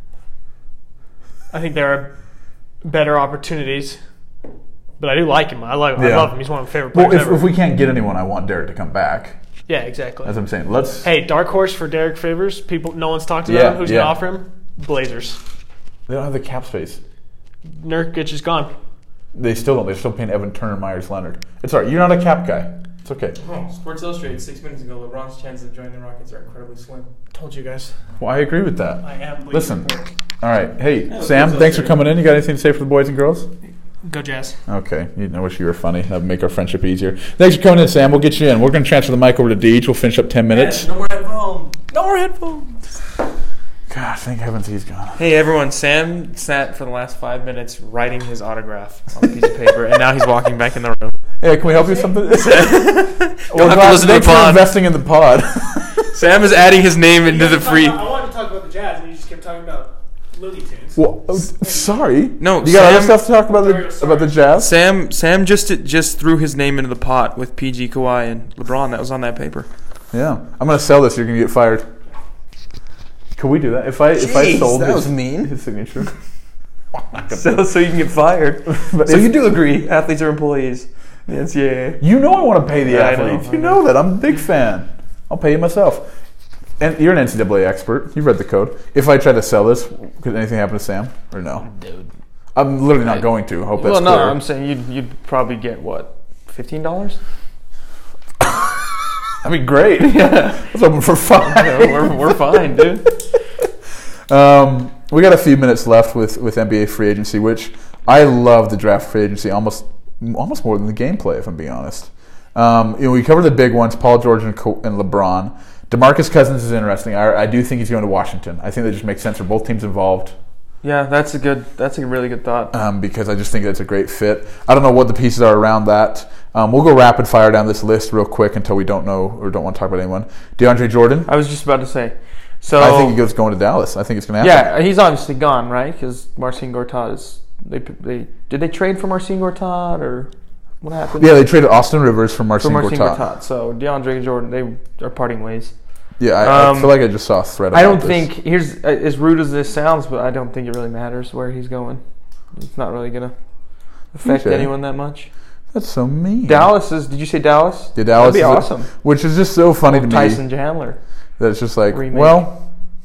[SPEAKER 3] I think there are better opportunities, but I do like him. I like I
[SPEAKER 2] Yeah.
[SPEAKER 3] love him. He's one of my favorite players
[SPEAKER 2] Well, if,
[SPEAKER 3] ever.
[SPEAKER 2] if we can't get anyone, I want Derek to come back.
[SPEAKER 3] yeah, exactly.
[SPEAKER 2] That's what I'm saying. Let's.
[SPEAKER 3] Hey, dark horse for Derek Favors. People, no one's talked about
[SPEAKER 2] Yeah,
[SPEAKER 3] him. Who's
[SPEAKER 2] yeah.
[SPEAKER 3] gonna offer him? Blazers.
[SPEAKER 2] They don't have the cap space.
[SPEAKER 3] Nurkic is gone.
[SPEAKER 2] They still don't. They're still paying Evan Turner, Myers Leonard. It's all right. You're not a cap guy. It's okay.
[SPEAKER 1] Oh, Sports Illustrated six minutes ago, LeBron's chances of joining the Rockets are incredibly slim.
[SPEAKER 3] Told you guys.
[SPEAKER 2] Well, I agree with that.
[SPEAKER 3] I am.
[SPEAKER 2] Listen. All right. Hey,
[SPEAKER 1] Yeah,
[SPEAKER 2] Sam,
[SPEAKER 1] let's
[SPEAKER 2] thanks for
[SPEAKER 1] go.
[SPEAKER 2] coming in. You got anything to say for the boys and girls?
[SPEAKER 3] Go Jazz.
[SPEAKER 2] Okay, I wish you were funny. That would make our friendship easier. Thanks for coming in, Sam. We'll get you in. We're going to transfer the mic over to Deej. We'll finish up ten minutes.
[SPEAKER 1] No more headphones. No more headphones.
[SPEAKER 2] God, thank heavens he's gone.
[SPEAKER 1] Hey everyone, Sam sat for the last five minutes writing his autograph on a piece of paper, and now he's walking back in the room.
[SPEAKER 2] Hey, can we help you with something?
[SPEAKER 1] You'll
[SPEAKER 2] well,
[SPEAKER 1] have to listen to the
[SPEAKER 2] thanks for
[SPEAKER 1] pod.
[SPEAKER 2] investing in the pod.
[SPEAKER 1] Sam is adding his name into the free.
[SPEAKER 3] I wanted to talk about the Jazz, and you just kept talking about Looney Tunes.
[SPEAKER 2] Well, oh, sorry.
[SPEAKER 1] No,
[SPEAKER 2] you got other
[SPEAKER 1] Sam-
[SPEAKER 2] stuff to talk about the about the Jazz?
[SPEAKER 1] Sam Sam just just threw his name into the pot with P G, Kawhi, and LeBron. That was on that paper.
[SPEAKER 2] Yeah, I'm gonna sell this. You're gonna get fired. Can we do that? If I if I
[SPEAKER 6] Jeez,
[SPEAKER 2] sold
[SPEAKER 6] that
[SPEAKER 2] his,
[SPEAKER 6] was mean.
[SPEAKER 2] his signature.
[SPEAKER 6] So, so you can get fired.
[SPEAKER 2] But
[SPEAKER 6] so
[SPEAKER 2] if-
[SPEAKER 6] you do agree, athletes are employees. The N C double A.
[SPEAKER 2] You know I want to pay the
[SPEAKER 6] Yeah, I know,
[SPEAKER 2] athletes.
[SPEAKER 6] I
[SPEAKER 2] you
[SPEAKER 6] know.
[SPEAKER 2] know that. I'm a big fan. I'll pay you myself. And you're an N C double A expert. You've read the code. If I try to sell this, could anything happen to Sam or no?
[SPEAKER 6] Dude.
[SPEAKER 2] I'm literally not going to. I hope that's
[SPEAKER 6] Well, no,
[SPEAKER 2] clear.
[SPEAKER 6] I'm saying you'd you'd probably get what, fifteen dollars?
[SPEAKER 2] I mean, great. Yeah. I was hoping for five.
[SPEAKER 6] we're we're fine, dude.
[SPEAKER 2] Um, we got a few minutes left with, with N B A free agency, which I love the draft free agency almost almost more than the gameplay, if I'm being honest. Um, you know, we covered the big ones: Paul George and, Co- and LeBron. DeMarcus Cousins is interesting. I, I do think he's going to Washington. I think that just makes sense for both teams involved.
[SPEAKER 6] Yeah, that's a good. That's a really good thought.
[SPEAKER 2] Um, because I just think that's a great fit. I don't know what the pieces are around that. Um, we'll go rapid fire down this list real quick until we don't know or don't want to talk about anyone. DeAndre Jordan.
[SPEAKER 6] I was just about to say. So
[SPEAKER 2] I think he goes going to Dallas. I think it's going to happen.
[SPEAKER 6] yeah, he's obviously gone, right? Because Marcin Gortat is. They they did they trade for Marcin Gortat or what happened?
[SPEAKER 2] Yeah, they traded Austin Rivers for Marcin
[SPEAKER 6] for Marcin
[SPEAKER 2] Gortat.
[SPEAKER 6] Gortat. So DeAndre Jordan, they are parting ways.
[SPEAKER 2] Yeah, I,
[SPEAKER 6] Um,
[SPEAKER 2] I feel like I just saw a thread about
[SPEAKER 6] I don't
[SPEAKER 2] this.
[SPEAKER 6] think here's uh, as rude as this sounds, but I don't think it really matters where he's going. It's not really gonna affect
[SPEAKER 2] Okay.
[SPEAKER 6] anyone that much.
[SPEAKER 2] That's so mean.
[SPEAKER 6] Dallas is. Did you say Dallas?
[SPEAKER 2] Yeah, Dallas
[SPEAKER 6] That'd be
[SPEAKER 2] is a-
[SPEAKER 6] awesome.
[SPEAKER 2] Which is just so funny to me.
[SPEAKER 6] Tyson Chandler.
[SPEAKER 2] That it's just like,
[SPEAKER 6] Remake.
[SPEAKER 2] well,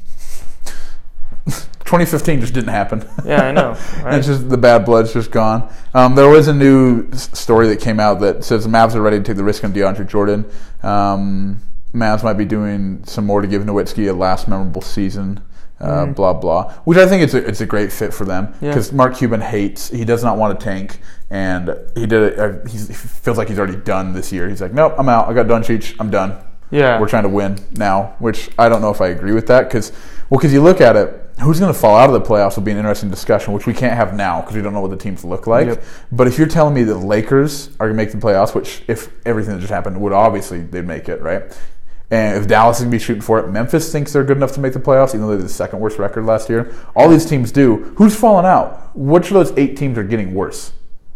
[SPEAKER 2] twenty fifteen just didn't happen.
[SPEAKER 6] Yeah, I know.
[SPEAKER 2] And
[SPEAKER 6] Right?
[SPEAKER 2] it's just the bad blood's just gone. Um, there was a new s- story that came out that says the Mavs are ready to take the risk on DeAndre Jordan. Um, Mavs might be doing some more to give Nowitzki a last memorable season. Uh, Blah blah, which I think it's a it's a great fit for them
[SPEAKER 6] Yeah.
[SPEAKER 2] because Mark Cuban hates he does not want to tank and he did it, uh, he's, he feels like he's already done this year. He's like, nope, I'm out. I got Doncic. I'm done.
[SPEAKER 6] yeah.
[SPEAKER 2] We're trying to win now, which I don't know if I agree with that because, well, because you look at it, who's going to fall out of the playoffs will be an interesting discussion, which we can't have now because we don't know what the teams look like.
[SPEAKER 6] Yep.
[SPEAKER 2] But if you're telling me that the Lakers are going to make the playoffs, which if everything that just happened would obviously they'd make it, right? And if Dallas is going to be shooting for it, Memphis thinks they're good enough to make the playoffs, even though they had the second worst record last year. All these teams do. Who's falling out? Which of those eight teams are getting worse?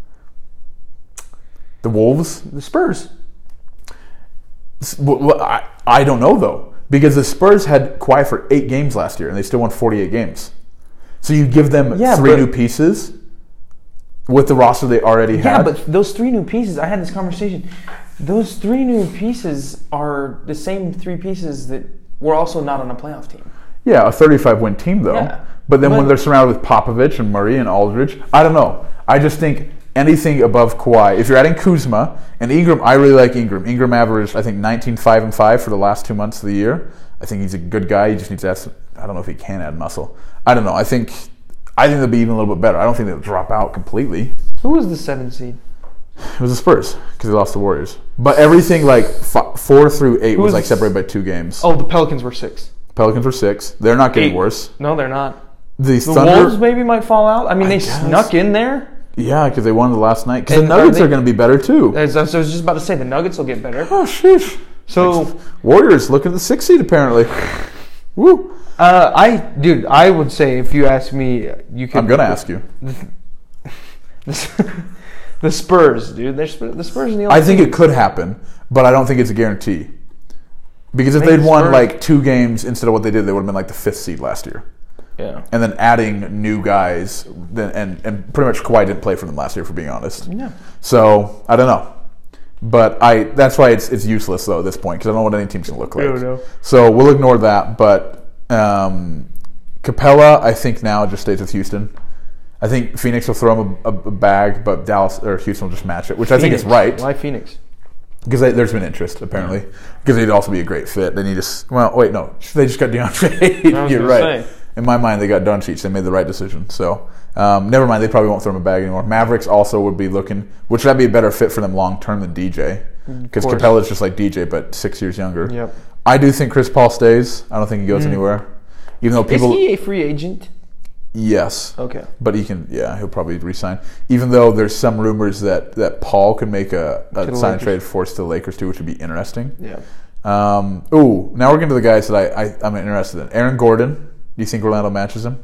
[SPEAKER 2] The Wolves?
[SPEAKER 6] The Spurs.
[SPEAKER 2] S- well, well, I, I don't know, though, because the Spurs had Kawhi for eight games last year, and they still won forty-eight games. So you give them
[SPEAKER 6] Yeah,
[SPEAKER 2] three
[SPEAKER 6] but-
[SPEAKER 2] new pieces with the roster they already
[SPEAKER 6] Yeah,
[SPEAKER 2] had.
[SPEAKER 6] but those three new pieces. I had this conversation. Those three new pieces are the same three pieces that were also not on a playoff team.
[SPEAKER 2] Yeah, a thirty-five win team, though.
[SPEAKER 6] Yeah.
[SPEAKER 2] But then when
[SPEAKER 6] But-
[SPEAKER 2] they're surrounded with Popovich and Murray and Aldridge, I don't know. I just think anything above Kawhi, if you're adding Kuzma and Ingram, I really like Ingram. Ingram averaged, I think, nineteen, five, and five for the last two months of the year. I think he's a good guy. He just needs to add some, I don't know if he can add muscle. I don't know. I think I think they'll be even a little bit better. I don't think they'll drop out completely.
[SPEAKER 6] Who was the seventh seed?
[SPEAKER 2] It was the Spurs because they lost the Warriors. But everything like f- four through eight
[SPEAKER 6] Who
[SPEAKER 2] was
[SPEAKER 6] was
[SPEAKER 2] like
[SPEAKER 6] the-
[SPEAKER 2] separated by two games.
[SPEAKER 6] Oh, the Pelicans were six.
[SPEAKER 2] Pelicans were six. They're not getting
[SPEAKER 6] Eight.
[SPEAKER 2] worse.
[SPEAKER 6] No, they're not.
[SPEAKER 2] The,
[SPEAKER 6] The
[SPEAKER 2] Thunder,
[SPEAKER 6] Wolves maybe might fall out. I mean,
[SPEAKER 2] I
[SPEAKER 6] they
[SPEAKER 2] guess.
[SPEAKER 6] snuck in there.
[SPEAKER 2] yeah, because they won the last night. Because the
[SPEAKER 6] And are
[SPEAKER 2] Nuggets
[SPEAKER 6] they-
[SPEAKER 2] are going to be better too.
[SPEAKER 6] As I was just about to say, the Nuggets will get better.
[SPEAKER 2] Oh, sheesh.
[SPEAKER 6] So,
[SPEAKER 2] Warriors looking at the sixth seed apparently. Woo.
[SPEAKER 6] uh, I, dude, I would say if you ask me, you could.
[SPEAKER 2] I'm going to ask you.
[SPEAKER 6] The Spurs, dude. They're, Sp- the Spurs. And the
[SPEAKER 2] I think it could happen, but I don't think it's a guarantee. Because if
[SPEAKER 6] I think
[SPEAKER 2] they'd
[SPEAKER 6] the
[SPEAKER 2] won
[SPEAKER 6] Spurs-
[SPEAKER 2] like two games instead of what they did, they would have been like the fifth seed last year.
[SPEAKER 6] Yeah.
[SPEAKER 2] And then adding new guys, then and, and pretty much Kawhi didn't play for them last year, for being honest.
[SPEAKER 6] Yeah.
[SPEAKER 2] So I don't know, but I that's why it's it's useless though at this point because I don't know what any team's gonna look like.
[SPEAKER 6] I don't know.
[SPEAKER 2] So we'll ignore that. But um, Capella, I think now just stays with Houston. I think Phoenix will throw him a, a, a bag, but Dallas or Houston will just match it, which I think is
[SPEAKER 6] Phoenix.
[SPEAKER 2] right
[SPEAKER 6] Why Phoenix?
[SPEAKER 2] because there's been interest apparently because they'd also be a great fit. They need to s- well wait no they just got DeAndre.
[SPEAKER 6] I was
[SPEAKER 2] You're
[SPEAKER 6] gonna
[SPEAKER 2] right.
[SPEAKER 6] say.
[SPEAKER 2] in my mind, they got Doncic. They made the right decision. So, um, never mind. They probably won't throw him a bag anymore. Mavericks also would be looking, which would be a better fit for them long term than D J, because
[SPEAKER 6] course.
[SPEAKER 2] Capella's just like D J, but six years younger.
[SPEAKER 6] Yep.
[SPEAKER 2] I do think Chris Paul stays. I don't think he goes
[SPEAKER 6] Mm.
[SPEAKER 2] anywhere. Even though people,
[SPEAKER 6] Is he a free agent?
[SPEAKER 2] yes,
[SPEAKER 6] Okay.
[SPEAKER 2] but he can. Yeah, he'll probably resign. Even though there's some rumors that, that Paul could make a, a
[SPEAKER 6] To the
[SPEAKER 2] sign and
[SPEAKER 6] Lakers.
[SPEAKER 2] trade force to the Lakers too, which would be interesting.
[SPEAKER 6] Yeah.
[SPEAKER 2] Um, ooh, now we're getting to the guys that I, I I'm interested in. Aaron Gordon. Do you think Orlando matches him?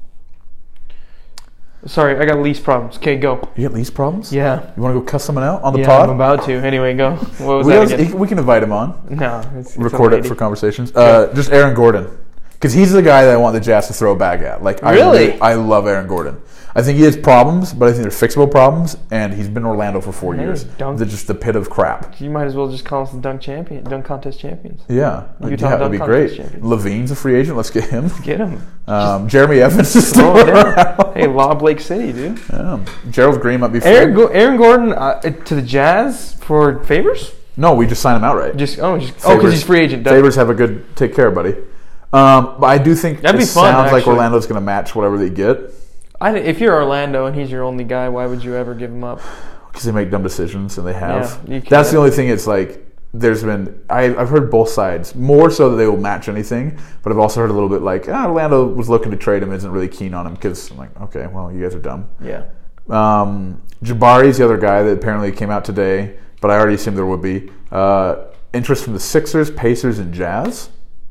[SPEAKER 6] Sorry, I got lease problems. Okay, go.
[SPEAKER 2] You got lease problems?
[SPEAKER 6] Yeah.
[SPEAKER 2] You want to go cuss someone out on the
[SPEAKER 6] yeah,
[SPEAKER 2] pod?
[SPEAKER 6] I'm about to. Anyway, go. What was
[SPEAKER 2] we,
[SPEAKER 6] that
[SPEAKER 2] also-
[SPEAKER 6] again?
[SPEAKER 2] we can invite him on.
[SPEAKER 6] No, it's, it's
[SPEAKER 2] Record
[SPEAKER 6] a
[SPEAKER 2] it
[SPEAKER 6] lady.
[SPEAKER 2] for conversations. Uh, just Aaron Gordon, because he's the guy that I want the Jazz to throw a bag at. Like, I
[SPEAKER 6] Really?
[SPEAKER 2] I love Aaron Gordon. I think he has problems, but I think they're fixable problems, and he's been in Orlando for four
[SPEAKER 6] Hey,
[SPEAKER 2] years.
[SPEAKER 6] dunk.
[SPEAKER 2] They're just the pit of crap.
[SPEAKER 6] You might as well just call us the dunk champion, dunk contest champions.
[SPEAKER 2] Yeah, like,
[SPEAKER 6] Utah
[SPEAKER 2] yeah, that'd
[SPEAKER 6] dunk
[SPEAKER 2] be
[SPEAKER 6] contest
[SPEAKER 2] great.
[SPEAKER 6] champions.
[SPEAKER 2] Levine's a free agent. Let's get him.
[SPEAKER 6] Get him.
[SPEAKER 2] Um, Jeremy Evans is still
[SPEAKER 6] Throw it down.
[SPEAKER 2] around.
[SPEAKER 6] Hey, Lob Lake City, dude.
[SPEAKER 2] Yeah. Gerald Green might be free.
[SPEAKER 6] Aaron, Go- Aaron Gordon uh, to the Jazz for favors?
[SPEAKER 2] No, we just sign him outright.
[SPEAKER 6] Just oh, just oh,
[SPEAKER 2] Favors.
[SPEAKER 6] because he's free agent. Done.
[SPEAKER 2] Favors have a good take care, buddy. Um, but I do think
[SPEAKER 6] That'd
[SPEAKER 2] it
[SPEAKER 6] be fun,
[SPEAKER 2] sounds like
[SPEAKER 6] actually.
[SPEAKER 2] Orlando's going to match whatever they get
[SPEAKER 6] I think if you're Orlando and he's your only guy, why would you ever give him up?
[SPEAKER 2] because they make dumb decisions and they have.
[SPEAKER 6] Yeah, you
[SPEAKER 2] That's
[SPEAKER 6] can't.
[SPEAKER 2] the only thing. It's like there's been I, I've heard both sides more so that they will match anything, but I've also heard a little bit like ah, Orlando was looking to trade him, isn't really keen on him because I'm like okay, well you guys are dumb.
[SPEAKER 6] Yeah.
[SPEAKER 2] Um, Jabari's the other guy that apparently came out today, but I already assumed there would be uh, interest from the Sixers, Pacers, and Jazz.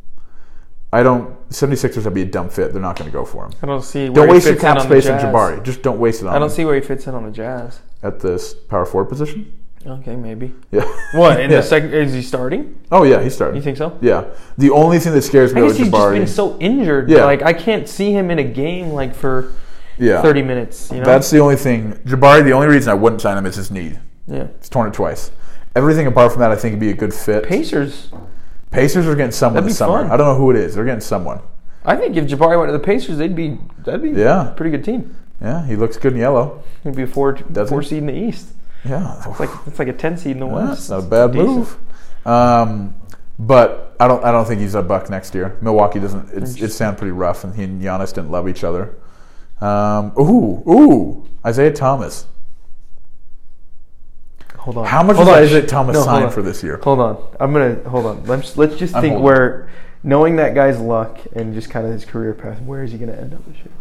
[SPEAKER 2] I don't. seventy-sixers would be a dumb fit. They're not going to go for him.
[SPEAKER 6] I don't see where
[SPEAKER 2] Don't
[SPEAKER 6] he
[SPEAKER 2] waste your
[SPEAKER 6] fits in
[SPEAKER 2] cap
[SPEAKER 6] on the
[SPEAKER 2] space on
[SPEAKER 6] Jazz.
[SPEAKER 2] Jabari. Just don't waste it on
[SPEAKER 6] I don't
[SPEAKER 2] him
[SPEAKER 6] see where he fits in on the Jazz.
[SPEAKER 2] at this power forward position.
[SPEAKER 6] Okay, maybe.
[SPEAKER 2] Yeah.
[SPEAKER 6] What in
[SPEAKER 2] Yeah.
[SPEAKER 6] the second? Is he starting?
[SPEAKER 2] Oh yeah, he's starting.
[SPEAKER 6] You think so?
[SPEAKER 2] Yeah. The only thing that scares me
[SPEAKER 6] I
[SPEAKER 2] about
[SPEAKER 6] guess he's just
[SPEAKER 2] Jabari.
[SPEAKER 6] been so injured.
[SPEAKER 2] Yeah.
[SPEAKER 6] Like I can't see him in a game like for
[SPEAKER 2] yeah.
[SPEAKER 6] thirty minutes. You know.
[SPEAKER 2] That's the only thing. Jabari. The only reason I wouldn't sign him is his knee.
[SPEAKER 6] yeah.
[SPEAKER 2] He's torn it twice. Everything apart from that, I think would be a good fit.
[SPEAKER 6] Pacers.
[SPEAKER 2] Pacers are getting someone
[SPEAKER 6] That'd
[SPEAKER 2] this
[SPEAKER 6] be
[SPEAKER 2] summer.
[SPEAKER 6] fun.
[SPEAKER 2] I don't know who it is. They're getting someone.
[SPEAKER 6] I think if Jabari went to the Pacers, they'd be that'd be
[SPEAKER 2] Yeah.
[SPEAKER 6] a pretty good team.
[SPEAKER 2] Yeah, he looks good in yellow.
[SPEAKER 6] He'd be a four
[SPEAKER 2] Does
[SPEAKER 6] four
[SPEAKER 2] he?
[SPEAKER 6] seed in the East.
[SPEAKER 2] Yeah.
[SPEAKER 6] It's like it's like a ten seed in the
[SPEAKER 2] Yeah,
[SPEAKER 6] West.
[SPEAKER 2] that's not a
[SPEAKER 6] It's
[SPEAKER 2] bad
[SPEAKER 6] decent.
[SPEAKER 2] move. Um, but I don't. I don't think he's a Buck next year. Milwaukee doesn't. It's, it sounds pretty rough, and he and Giannis didn't love each other. Um, ooh, ooh, Isaiah Thomas.
[SPEAKER 6] Hold on.
[SPEAKER 2] How much
[SPEAKER 6] Hold
[SPEAKER 2] is
[SPEAKER 6] on.
[SPEAKER 2] Isaiah Thomas
[SPEAKER 6] No, hold
[SPEAKER 2] signed
[SPEAKER 6] on.
[SPEAKER 2] for this year?
[SPEAKER 6] Hold on. I'm gonna hold on. Let's let's just
[SPEAKER 2] I'm
[SPEAKER 6] think
[SPEAKER 2] holding.
[SPEAKER 6] where knowing that guy's luck and just kind of his career path. Where is he gonna end up this year?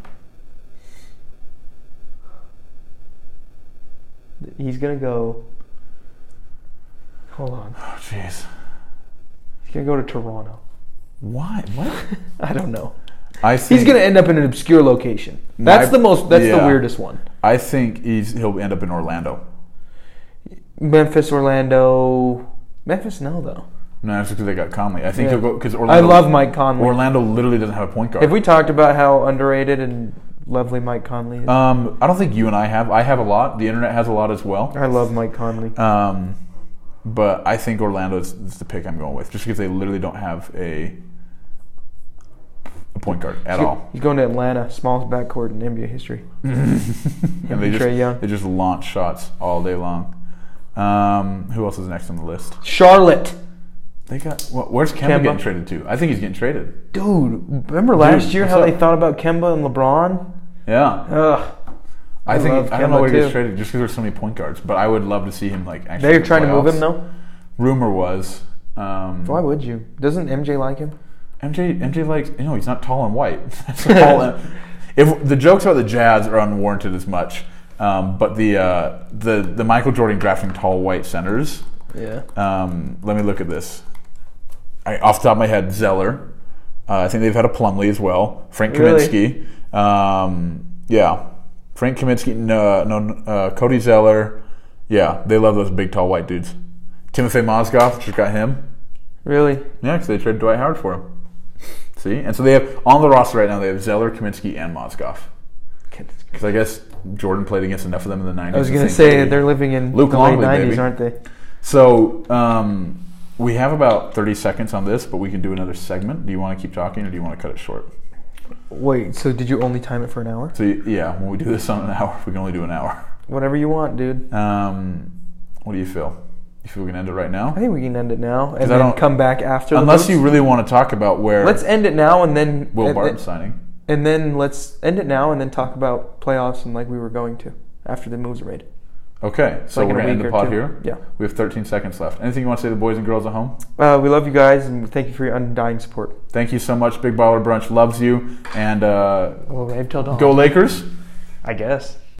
[SPEAKER 6] He's gonna go. Hold on.
[SPEAKER 2] Oh, jeez.
[SPEAKER 6] He's gonna go to Toronto.
[SPEAKER 2] Why? What?
[SPEAKER 6] I don't know.
[SPEAKER 2] I think
[SPEAKER 6] He's gonna end up in an obscure location. That's
[SPEAKER 2] My-
[SPEAKER 6] the most. That's
[SPEAKER 2] yeah.
[SPEAKER 6] the weirdest one.
[SPEAKER 2] I think he's he'll end up in Orlando.
[SPEAKER 6] Memphis, Orlando. Memphis, no though.
[SPEAKER 2] No, it's because they got Conley. I think
[SPEAKER 6] Yeah.
[SPEAKER 2] he'll go because
[SPEAKER 6] I
[SPEAKER 2] Orlando.
[SPEAKER 6] love Mike Conley.
[SPEAKER 2] Orlando literally doesn't have a point guard.
[SPEAKER 6] Have we talked about how underrated and lovely Mike Conley is?
[SPEAKER 2] Um, I don't think you and I have. I have a lot. The internet has a lot as well.
[SPEAKER 6] I love Mike Conley.
[SPEAKER 2] Um, but I think Orlando is, is the pick I'm going with, just because they literally don't have a, a point guard at all.
[SPEAKER 6] He's going to Atlanta, smallest backcourt in N B A history.
[SPEAKER 2] and they
[SPEAKER 6] and
[SPEAKER 2] just
[SPEAKER 6] Trae Young.
[SPEAKER 2] they just launch shots all day long. Um, who else is next on the list?
[SPEAKER 6] Charlotte.
[SPEAKER 2] They got. Well, where's Kemba,
[SPEAKER 6] Kemba.
[SPEAKER 2] getting traded to? I think he's getting traded.
[SPEAKER 6] Dude, remember last
[SPEAKER 2] Dude,
[SPEAKER 6] year
[SPEAKER 2] what's
[SPEAKER 6] how
[SPEAKER 2] up?
[SPEAKER 6] they thought about Kemba and LeBron?
[SPEAKER 2] Yeah,
[SPEAKER 6] Ugh.
[SPEAKER 2] I,
[SPEAKER 6] I
[SPEAKER 2] think
[SPEAKER 6] love
[SPEAKER 2] I don't know
[SPEAKER 6] Kemba
[SPEAKER 2] where he gets
[SPEAKER 6] too.
[SPEAKER 2] traded just because there's so many point guards. But I would love to see him like actually.
[SPEAKER 6] They're
[SPEAKER 2] in the
[SPEAKER 6] trying to move
[SPEAKER 2] playoffs.
[SPEAKER 6] him though.
[SPEAKER 2] Rumor was. Um,
[SPEAKER 6] Why would you? Doesn't M J like him?
[SPEAKER 2] M J M J likes you know he's not tall and white. That's tall and, if the jokes about the Jazz are unwarranted as much, um, but the uh, the the Michael Jordan drafting tall white centers.
[SPEAKER 6] Yeah.
[SPEAKER 2] Um, let me look at this. I, off the top of my head, Zeller. Uh, I think they've had a Plumlee as well. Frank
[SPEAKER 6] Really?
[SPEAKER 2] Kaminsky. Um, yeah, Frank Kaminsky. No, no uh, Cody Zeller. Yeah, they love those big tall white dudes. Timofey Mozgov just got him.
[SPEAKER 6] Really?
[SPEAKER 2] Yeah, because they traded Dwight Howard for him. See? And so they have, on the roster right now, they have Zeller, Kaminsky, and Mozgov. Because I guess Jordan played against enough of them in the nineties.
[SPEAKER 6] I was
[SPEAKER 2] to
[SPEAKER 6] going to
[SPEAKER 2] think
[SPEAKER 6] say
[SPEAKER 2] maybe-
[SPEAKER 6] they're living in
[SPEAKER 2] Luke
[SPEAKER 6] the
[SPEAKER 2] Longley,
[SPEAKER 6] late nineties,
[SPEAKER 2] baby.
[SPEAKER 6] aren't they?
[SPEAKER 2] So um, we have about thirty seconds on this, but we can do another segment. Do you want to keep talking or do you want to cut it short?
[SPEAKER 6] Wait, so did you only time it for an hour?
[SPEAKER 2] So y- yeah, when we do this on an hour, we can only do an hour.
[SPEAKER 6] Whatever you want, dude.
[SPEAKER 2] Um, what do you feel? You feel we can end it right now?
[SPEAKER 6] I think we can end it now and
[SPEAKER 2] I
[SPEAKER 6] then
[SPEAKER 2] don't-
[SPEAKER 6] come back after.
[SPEAKER 2] Unless
[SPEAKER 6] the
[SPEAKER 2] you
[SPEAKER 6] votes.
[SPEAKER 2] really want to talk about where
[SPEAKER 6] Let's end it now and then.
[SPEAKER 2] Will
[SPEAKER 6] and-
[SPEAKER 2] Barton signing.
[SPEAKER 6] and then let's end it now, and then talk about playoffs and like we were going to after the moves are made.
[SPEAKER 2] Okay, so
[SPEAKER 6] Like in
[SPEAKER 2] we're
[SPEAKER 6] a
[SPEAKER 2] going to end
[SPEAKER 6] week
[SPEAKER 2] the
[SPEAKER 6] or
[SPEAKER 2] pod
[SPEAKER 6] two.
[SPEAKER 2] here.
[SPEAKER 6] Yeah.
[SPEAKER 2] We have thirteen seconds left. Anything you want to say to the boys and girls at home?
[SPEAKER 6] Uh, we love you guys, and thank you for your undying support.
[SPEAKER 2] Thank you so much. Big Baller Brunch loves you. And uh,
[SPEAKER 6] Well, wave till dawn.
[SPEAKER 2] go Lakers.
[SPEAKER 6] I guess.